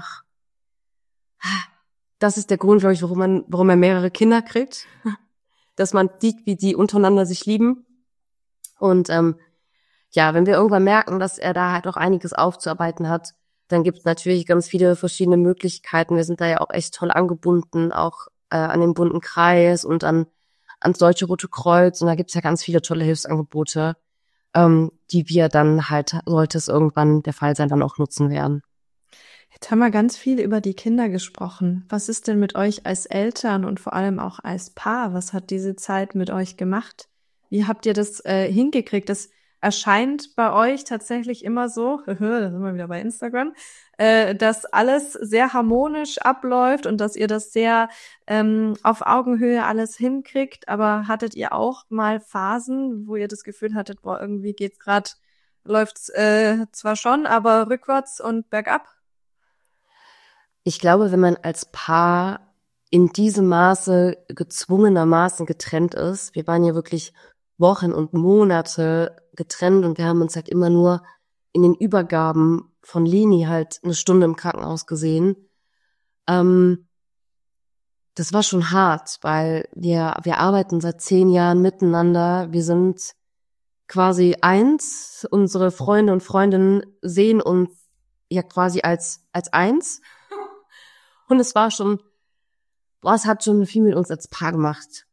der Grund, glaube ich, warum er mehrere Kinder kriegt, dass man sieht, wie die untereinander sich lieben. Und ja, wenn wir irgendwann merken, dass er da halt auch einiges aufzuarbeiten hat, dann gibt es natürlich ganz viele verschiedene Möglichkeiten. Wir sind da ja auch echt toll angebunden, auch an den Bunten Kreis und ans Deutsche Rote Kreuz. Und da gibt's ja ganz viele tolle Hilfsangebote, die wir dann halt, sollte es irgendwann der Fall sein, dann auch nutzen werden. Jetzt haben wir ganz viel über die Kinder gesprochen. Was ist denn mit euch als Eltern und vor allem auch als Paar? Was hat diese Zeit mit euch gemacht? Wie habt ihr das hingekriegt? Das erscheint bei euch tatsächlich immer so, da sind wir wieder bei Instagram, dass alles sehr harmonisch abläuft und dass ihr das sehr auf Augenhöhe alles hinkriegt. Aber hattet ihr auch mal Phasen, wo ihr das Gefühl hattet, boah, irgendwie läuft's zwar schon, aber rückwärts und bergab? Ich glaube, wenn man als Paar in diesem Maße gezwungenermaßen getrennt ist, wir waren ja wirklich Wochen und Monate getrennt und wir haben uns halt immer nur in den Übergaben von Leni halt eine Stunde im Krankenhaus gesehen. Das war schon hart, weil wir arbeiten seit 10 Jahren miteinander. Wir sind quasi eins. Unsere Freunde und Freundinnen sehen uns ja quasi als eins. Und es war schon, es hat schon viel mit uns als Paar gemacht.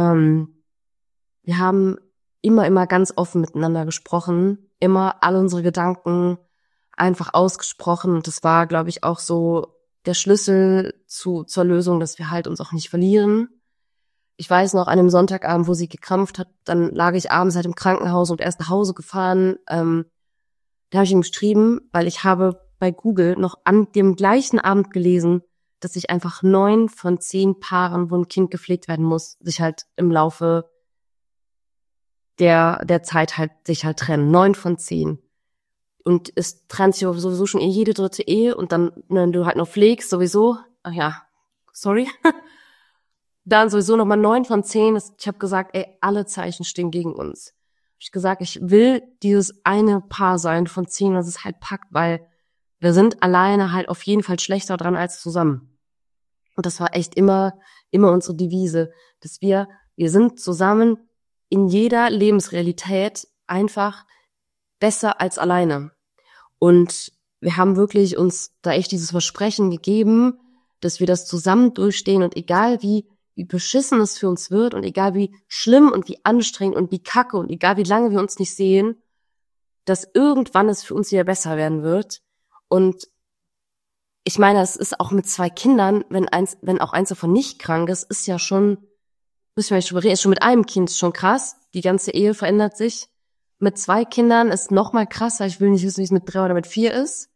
Wir haben immer ganz offen miteinander gesprochen, immer all unsere Gedanken einfach ausgesprochen. Und das war, glaube ich, auch so der Schlüssel zur Lösung, dass wir halt uns auch nicht verlieren. Ich weiß noch, an einem Sonntagabend, wo sie gekrampft hat, dann lag ich abends halt im Krankenhaus und erst nach Hause gefahren. Da habe ich ihm geschrieben, weil ich habe bei Google noch an dem gleichen Abend gelesen, dass sich einfach 9 von 10 Paaren, wo ein Kind gepflegt werden muss, sich halt im Laufe der Zeit halt sich halt trennen. 9 von 10. und es trennt sich sowieso schon jede dritte Ehe und dann, wenn du halt noch pflegst, sowieso, ach ja, sorry, dann sowieso nochmal 9 von 10. Ich habe gesagt, alle Zeichen stehen gegen uns. Ich gesagt, ich will dieses eine Paar sein von 10, was es halt packt, weil wir sind alleine halt auf jeden Fall schlechter dran als zusammen. Und das war echt immer unsere Devise, dass wir sind zusammen in jeder Lebensrealität einfach besser als alleine. Und wir haben wirklich uns da echt dieses Versprechen gegeben, dass wir das zusammen durchstehen und egal wie beschissen es für uns wird und egal wie schlimm und wie anstrengend und wie kacke und egal wie lange wir uns nicht sehen, dass irgendwann es für uns wieder besser werden wird. Und ich meine, es ist auch mit 2 Kindern, wenn auch eins davon nicht krank ist, ist ja schon, müssen wir nicht drüber reden, ist schon mit einem Kind schon krass. Die ganze Ehe verändert sich. Mit 2 Kindern ist noch mal krasser. Ich will nicht wissen, wie es mit 3 oder mit 4 ist.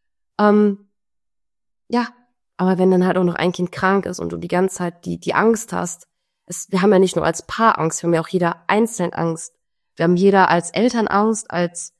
Ja, aber wenn dann halt auch noch ein Kind krank ist und du die ganze Zeit die Angst hast, wir haben ja nicht nur als Paar Angst, wir haben ja auch jeder einzeln Angst. Wir haben jeder als Eltern Angst, als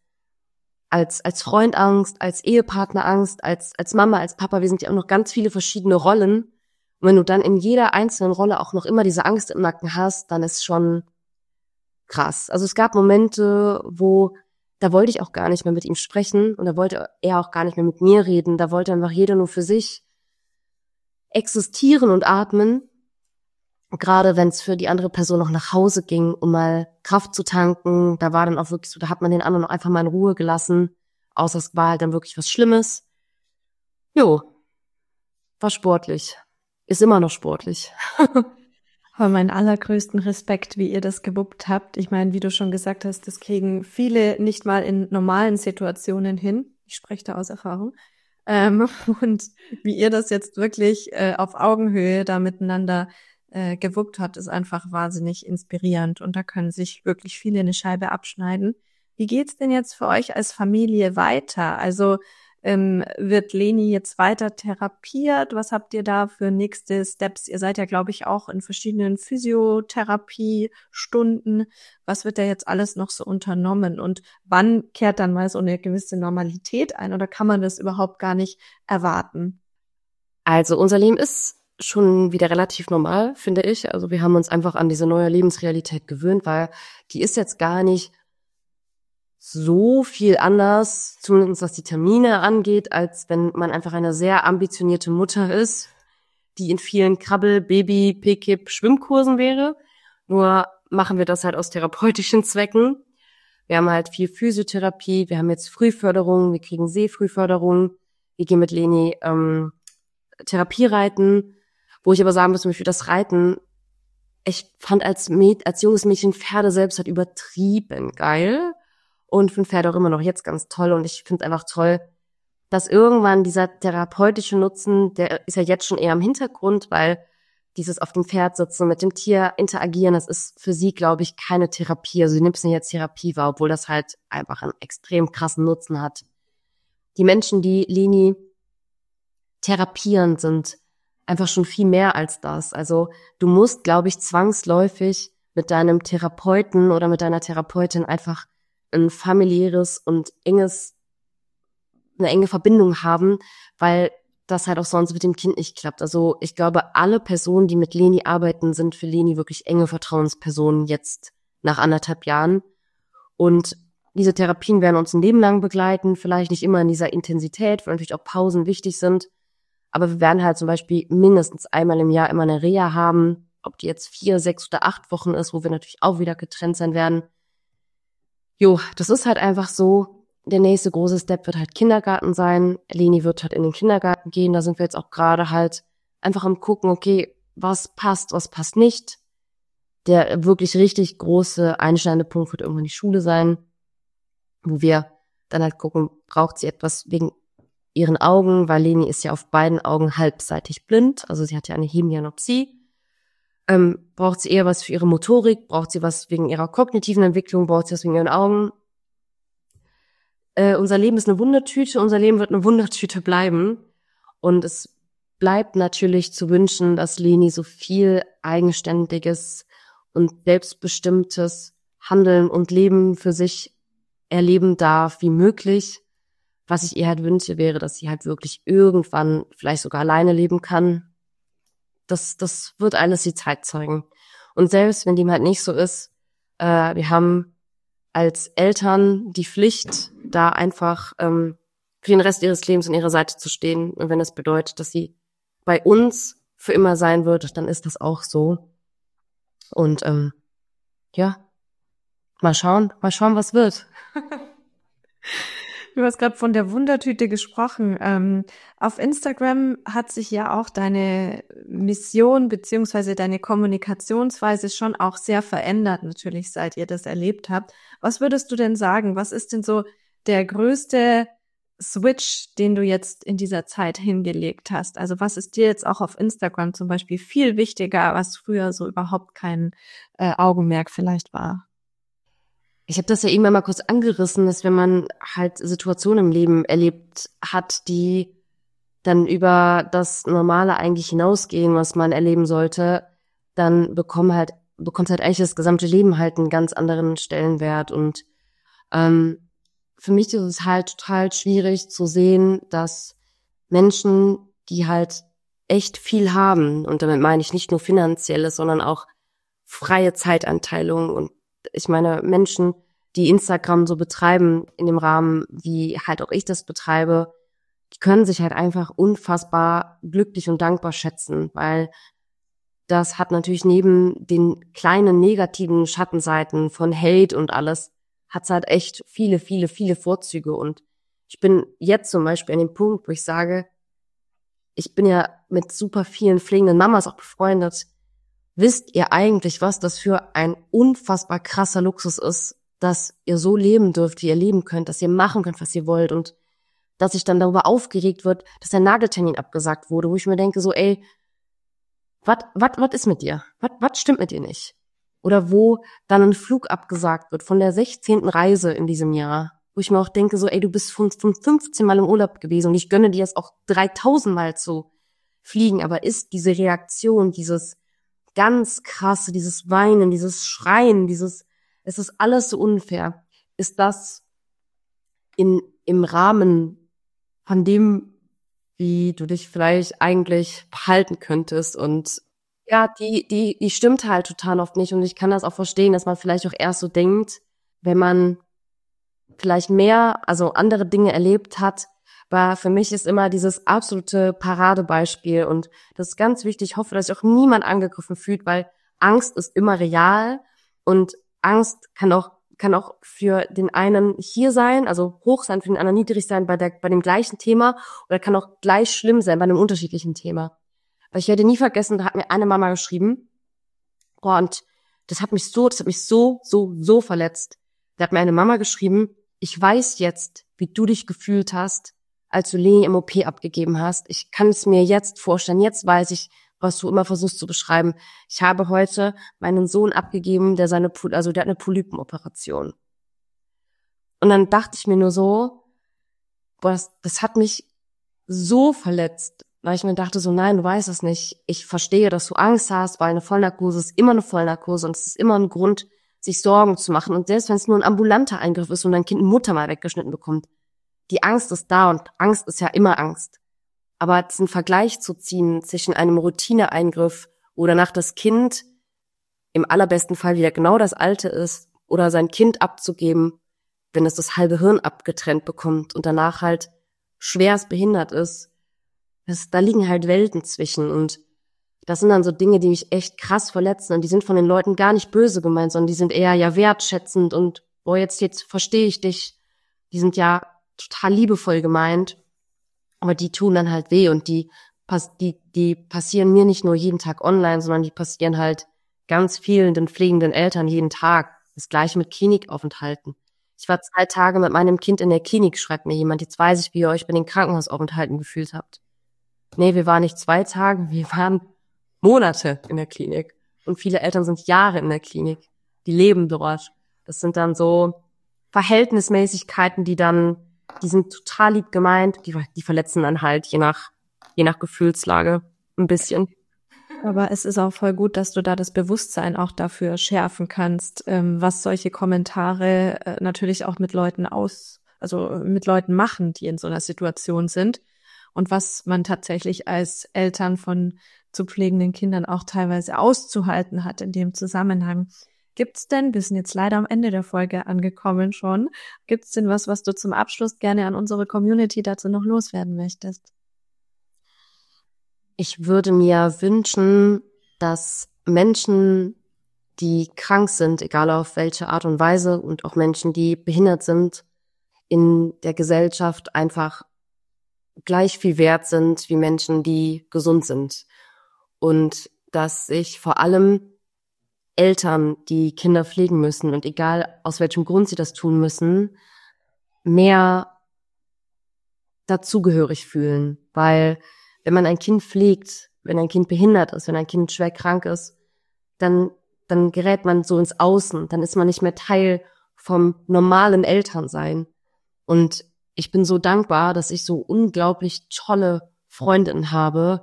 Freund Angst, als Ehepartner Angst, als Mama, als Papa. Wir sind ja auch noch ganz viele verschiedene Rollen. Und wenn du dann in jeder einzelnen Rolle auch noch immer diese Angst im Nacken hast, dann ist schon krass. Also es gab Momente, da wollte ich auch gar nicht mehr mit ihm sprechen und da wollte er auch gar nicht mehr mit mir reden. Da wollte einfach jeder nur für sich existieren und atmen. Gerade wenn es für die andere Person noch nach Hause ging, um mal Kraft zu tanken, da war dann auch wirklich so, da hat man den anderen auch einfach mal in Ruhe gelassen, außer es war halt dann wirklich was Schlimmes. Jo, war sportlich. Ist immer noch sportlich. Aber meinen allergrößten Respekt, wie ihr das gewuppt habt. Ich meine, wie du schon gesagt hast, das kriegen viele nicht mal in normalen Situationen hin. Ich spreche da aus Erfahrung. Und wie ihr das jetzt wirklich auf Augenhöhe da miteinander gewuppt habt, ist einfach wahnsinnig inspirierend. Und da können sich wirklich viele eine Scheibe abschneiden. Wie geht's denn jetzt für euch als Familie weiter? Also wird Leni jetzt weiter therapiert? Was habt ihr da für nächste Steps? Ihr seid ja, glaube ich, auch in verschiedenen Physiotherapiestunden. Was wird da jetzt alles noch so unternommen? Und wann kehrt dann mal so eine gewisse Normalität ein? Oder kann man das überhaupt gar nicht erwarten? Also unser Leben ist schon wieder relativ normal, finde ich. Also wir haben uns einfach an diese neue Lebensrealität gewöhnt, weil die ist jetzt gar nicht so viel anders, zumindest was die Termine angeht, als wenn man einfach eine sehr ambitionierte Mutter ist, die in vielen Krabbel-, Baby-, PKIP-, Schwimmkursen wäre. Nur machen wir das halt aus therapeutischen Zwecken. Wir haben halt viel Physiotherapie, wir haben jetzt Frühförderung, wir kriegen Sehfrühförderung, wir gehen mit Leni Therapiereiten, wo ich aber sagen muss, für das Reiten, ich fand als junges Mädchen Pferde selbst halt übertrieben geil. Und finde Pferde auch immer noch jetzt ganz toll. Und ich finde es einfach toll, dass irgendwann dieser therapeutische Nutzen, der ist ja jetzt schon eher im Hintergrund, weil dieses auf dem Pferd sitzen, mit dem Tier interagieren, das ist für sie, glaube ich, keine Therapie. Also sie nimmt es nicht als Therapie wahr, obwohl das halt einfach einen extrem krassen Nutzen hat. Die Menschen, die Leni therapieren, sind einfach schon viel mehr als das. Also du musst, glaube ich, zwangsläufig mit deinem Therapeuten oder mit deiner Therapeutin einfach ein familiäres und eine enge Verbindung haben, weil das halt auch sonst mit dem Kind nicht klappt. Also ich glaube, alle Personen, die mit Leni arbeiten, sind für Leni wirklich enge Vertrauenspersonen jetzt nach 1,5 Jahren. Und diese Therapien werden uns ein Leben lang begleiten, vielleicht nicht immer in dieser Intensität, weil natürlich auch Pausen wichtig sind. Aber wir werden halt zum Beispiel mindestens einmal im Jahr immer eine Reha haben, ob die jetzt 4, 6 oder 8 Wochen ist, wo wir natürlich auch wieder getrennt sein werden. Jo, das ist halt einfach so. Der nächste große Step wird halt Kindergarten sein. Leni wird halt in den Kindergarten gehen. Da sind wir jetzt auch gerade halt einfach am gucken, okay, was passt nicht. Der wirklich richtig große einschneidende Punkt wird irgendwann die Schule sein, wo wir dann halt gucken, braucht sie etwas wegen ihren Augen, weil Leni ist ja auf beiden Augen halbseitig blind. Also sie hat ja eine Hemianopsie. Braucht sie eher was für ihre Motorik? Braucht sie was wegen ihrer kognitiven Entwicklung? Braucht sie was wegen ihren Augen? Unser Leben ist eine Wundertüte. Unser Leben wird eine Wundertüte bleiben. Und es bleibt natürlich zu wünschen, dass Leni so viel eigenständiges und selbstbestimmtes Handeln und Leben für sich erleben darf wie möglich. Was ich ihr halt wünsche, wäre, dass sie halt wirklich irgendwann vielleicht sogar alleine leben kann. Das wird alles die Zeit zeigen. Und selbst wenn dem halt nicht so ist, wir haben als Eltern die Pflicht, da einfach für den Rest ihres Lebens an ihrer Seite zu stehen. Und wenn das bedeutet, dass sie bei uns für immer sein wird, dann ist das auch so. Und ja, mal schauen, was wird. Du hast gerade von der Wundertüte gesprochen. Auf Instagram hat sich ja auch deine Mission beziehungsweise deine Kommunikationsweise schon auch sehr verändert, natürlich, seit ihr das erlebt habt. Was würdest du denn sagen? Was ist denn so der größte Switch, den du jetzt in dieser Zeit hingelegt hast? Also was ist dir jetzt auch auf Instagram zum Beispiel viel wichtiger, was früher so überhaupt kein Augenmerk vielleicht war? Ich habe das ja eben mal kurz angerissen, dass wenn man halt Situationen im Leben erlebt hat, die dann über das Normale eigentlich hinausgehen, was man erleben sollte, dann bekommt halt eigentlich das gesamte Leben halt einen ganz anderen Stellenwert. Und für mich ist es halt total schwierig zu sehen, dass Menschen, die halt echt viel haben, und damit meine ich nicht nur finanzielles, sondern auch freie Zeiteinteilung, und ich meine Menschen, die Instagram so betreiben in dem Rahmen, wie halt auch ich das betreibe, die können sich halt einfach unfassbar glücklich und dankbar schätzen, weil das hat natürlich neben den kleinen negativen Schattenseiten von Hate und alles, hat's halt echt viele, viele, viele Vorzüge. Und ich bin jetzt zum Beispiel an dem Punkt, wo ich sage, ich bin ja mit super vielen pflegenden Mamas auch befreundet. Wisst ihr eigentlich, was das für ein unfassbar krasser Luxus ist, dass ihr so leben dürft, wie ihr leben könnt, dass ihr machen könnt, was ihr wollt, und dass sich dann darüber aufgeregt wird, dass der Nageltermin abgesagt wurde, wo ich mir denke so, ey, was ist mit dir? Was stimmt mit dir nicht? Oder wo dann ein Flug abgesagt wird von der 16. Reise in diesem Jahr, wo ich mir auch denke so, ey, du bist von 15 Mal im Urlaub gewesen und ich gönne dir jetzt auch 3000 Mal zu fliegen, aber ist diese Reaktion, dieses ganz krasse, dieses Weinen, dieses Schreien, es ist alles so unfair, ist das im Rahmen von dem, wie du dich vielleicht eigentlich verhalten könntest. Und ja, die stimmt halt total oft nicht. Und ich kann das auch verstehen, dass man vielleicht auch erst so denkt, wenn man vielleicht mehr, also andere Dinge erlebt hat. Aber für mich ist immer dieses absolute Paradebeispiel. Und das ist ganz wichtig. Ich hoffe, dass sich auch niemand angegriffen fühlt, weil Angst ist immer real. Und Angst kann auch für den einen hier sein, also hoch sein, für den anderen niedrig sein bei dem gleichen Thema, oder kann auch gleich schlimm sein bei einem unterschiedlichen Thema. Weil ich werde nie vergessen, da hat mir eine Mama geschrieben, und das hat mich so verletzt. Da hat mir eine Mama geschrieben, ich weiß jetzt, wie du dich gefühlt hast, als du Leni im OP abgegeben hast. Ich kann es mir jetzt vorstellen, jetzt weiß ich, was du immer versuchst zu beschreiben. Ich habe heute meinen Sohn abgegeben, der hat eine Polypenoperation. Und dann dachte ich mir nur so, boah, das hat mich so verletzt, weil ich mir dachte so, nein, du weißt es nicht. Ich verstehe, dass du Angst hast, weil eine Vollnarkose ist immer eine Vollnarkose und es ist immer ein Grund, sich Sorgen zu machen. Und selbst wenn es nur ein ambulanter Eingriff ist und dein Kind eine Muttermal weggeschnitten bekommt, die Angst ist da, und Angst ist ja immer Angst. Aber diesen Vergleich zu ziehen zwischen einem Routineeingriff, oder nach das Kind im allerbesten Fall wieder genau das Alte ist, oder sein Kind abzugeben, wenn es das halbe Hirn abgetrennt bekommt und danach halt schwerst behindert ist, da liegen halt Welten zwischen. Und das sind dann so Dinge, die mich echt krass verletzen, und die sind von den Leuten gar nicht böse gemeint, sondern die sind eher ja wertschätzend und boah, jetzt verstehe ich dich. Die sind ja total liebevoll gemeint. Aber die tun dann halt weh, und die passieren mir nicht nur jeden Tag online, sondern die passieren halt ganz vielen den pflegenden Eltern jeden Tag. Das Gleiche mit Klinikaufenthalten. Ich war 2 Tage mit meinem Kind in der Klinik, schreibt mir jemand. Jetzt weiß ich, wie ihr euch bei den Krankenhausaufenthalten gefühlt habt. Nee, wir waren nicht 2 Tage, wir waren Monate in der Klinik. Und viele Eltern sind Jahre in der Klinik. Die leben dort. Das sind dann so Verhältnismäßigkeiten, die sind total lieb gemeint, die verletzen dann halt je nach Gefühlslage ein bisschen. Aber es ist auch voll gut, dass du da das Bewusstsein auch dafür schärfen kannst, was solche Kommentare natürlich auch mit Leuten mit Leuten machen, die in so einer Situation sind und was man tatsächlich als Eltern von zu pflegenden Kindern auch teilweise auszuhalten hat in dem Zusammenhang. Gibt's denn, wir sind jetzt leider am Ende der Folge angekommen schon, gibt's denn was du zum Abschluss gerne an unsere Community dazu noch loswerden möchtest? Ich würde mir wünschen, dass Menschen, die krank sind, egal auf welche Art und Weise, und auch Menschen, die behindert sind, in der Gesellschaft einfach gleich viel wert sind wie Menschen, die gesund sind. Und dass sich vor allem Eltern, die Kinder pflegen müssen, und egal aus welchem Grund sie das tun müssen, mehr dazugehörig fühlen. Weil wenn man ein Kind pflegt, wenn ein Kind behindert ist, wenn ein Kind schwer krank ist, dann gerät man so ins Außen, dann ist man nicht mehr Teil vom normalen Elternsein. Und ich bin so dankbar, dass ich so unglaublich tolle Freundinnen habe,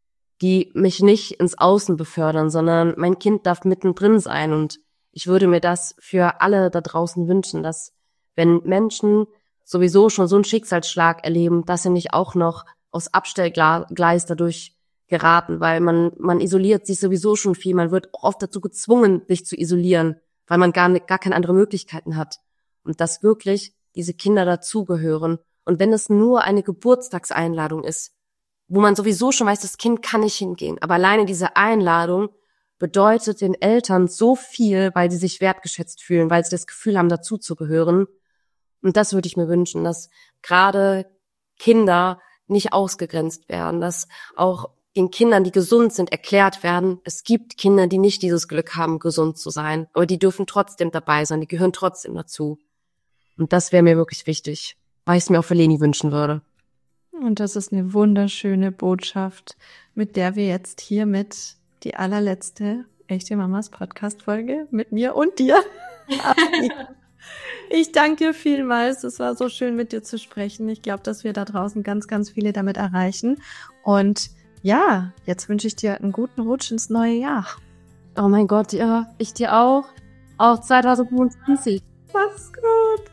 die mich nicht ins Außen befördern, sondern mein Kind darf mittendrin sein. Und ich würde mir das für alle da draußen wünschen, dass wenn Menschen sowieso schon so einen Schicksalsschlag erleben, dass sie nicht auch noch aufs Abstellgleis dadurch geraten, weil man isoliert sich sowieso schon viel. Man wird auch oft dazu gezwungen, sich zu isolieren, weil man gar keine andere Möglichkeiten hat. Und dass wirklich diese Kinder dazugehören. Und wenn es nur eine Geburtstagseinladung ist, wo man sowieso schon weiß, das Kind kann nicht hingehen. Aber alleine diese Einladung bedeutet den Eltern so viel, weil sie sich wertgeschätzt fühlen, weil sie das Gefühl haben, dazuzugehören. Und das würde ich mir wünschen, dass gerade Kinder nicht ausgegrenzt werden, dass auch den Kindern, die gesund sind, erklärt werden, es gibt Kinder, die nicht dieses Glück haben, gesund zu sein, aber die dürfen trotzdem dabei sein, die gehören trotzdem dazu. Und das wäre mir wirklich wichtig, weil ich es mir auch für Leni wünschen würde. Und das ist eine wunderschöne Botschaft, mit der wir jetzt hiermit die allerletzte Echte Mamas Podcast-Folge mit mir und dir abschließen. Ich danke dir vielmals. Es war so schön, mit dir zu sprechen. Ich glaube, dass wir da draußen ganz, ganz viele damit erreichen. Und ja, jetzt wünsche ich dir einen guten Rutsch ins neue Jahr. Oh mein Gott, ja, ich dir auch. Auch 2025. Mach's gut.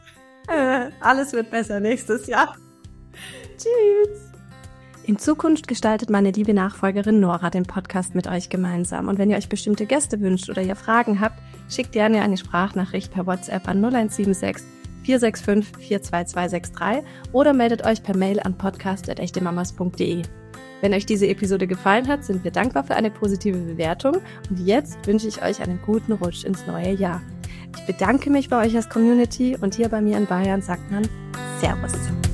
Alles wird besser nächstes Jahr. Tschüss. In Zukunft gestaltet meine liebe Nachfolgerin Nora den Podcast mit euch gemeinsam. Und wenn ihr euch bestimmte Gäste wünscht oder ihr Fragen habt, schickt gerne eine Sprachnachricht per WhatsApp an 0176 465 42263 oder meldet euch per Mail an podcast@echtemamas.de. Wenn euch diese Episode gefallen hat, sind wir dankbar für eine positive Bewertung. Und jetzt wünsche ich euch einen guten Rutsch ins neue Jahr. Ich bedanke mich bei euch als Community und hier bei mir in Bayern sagt man Servus.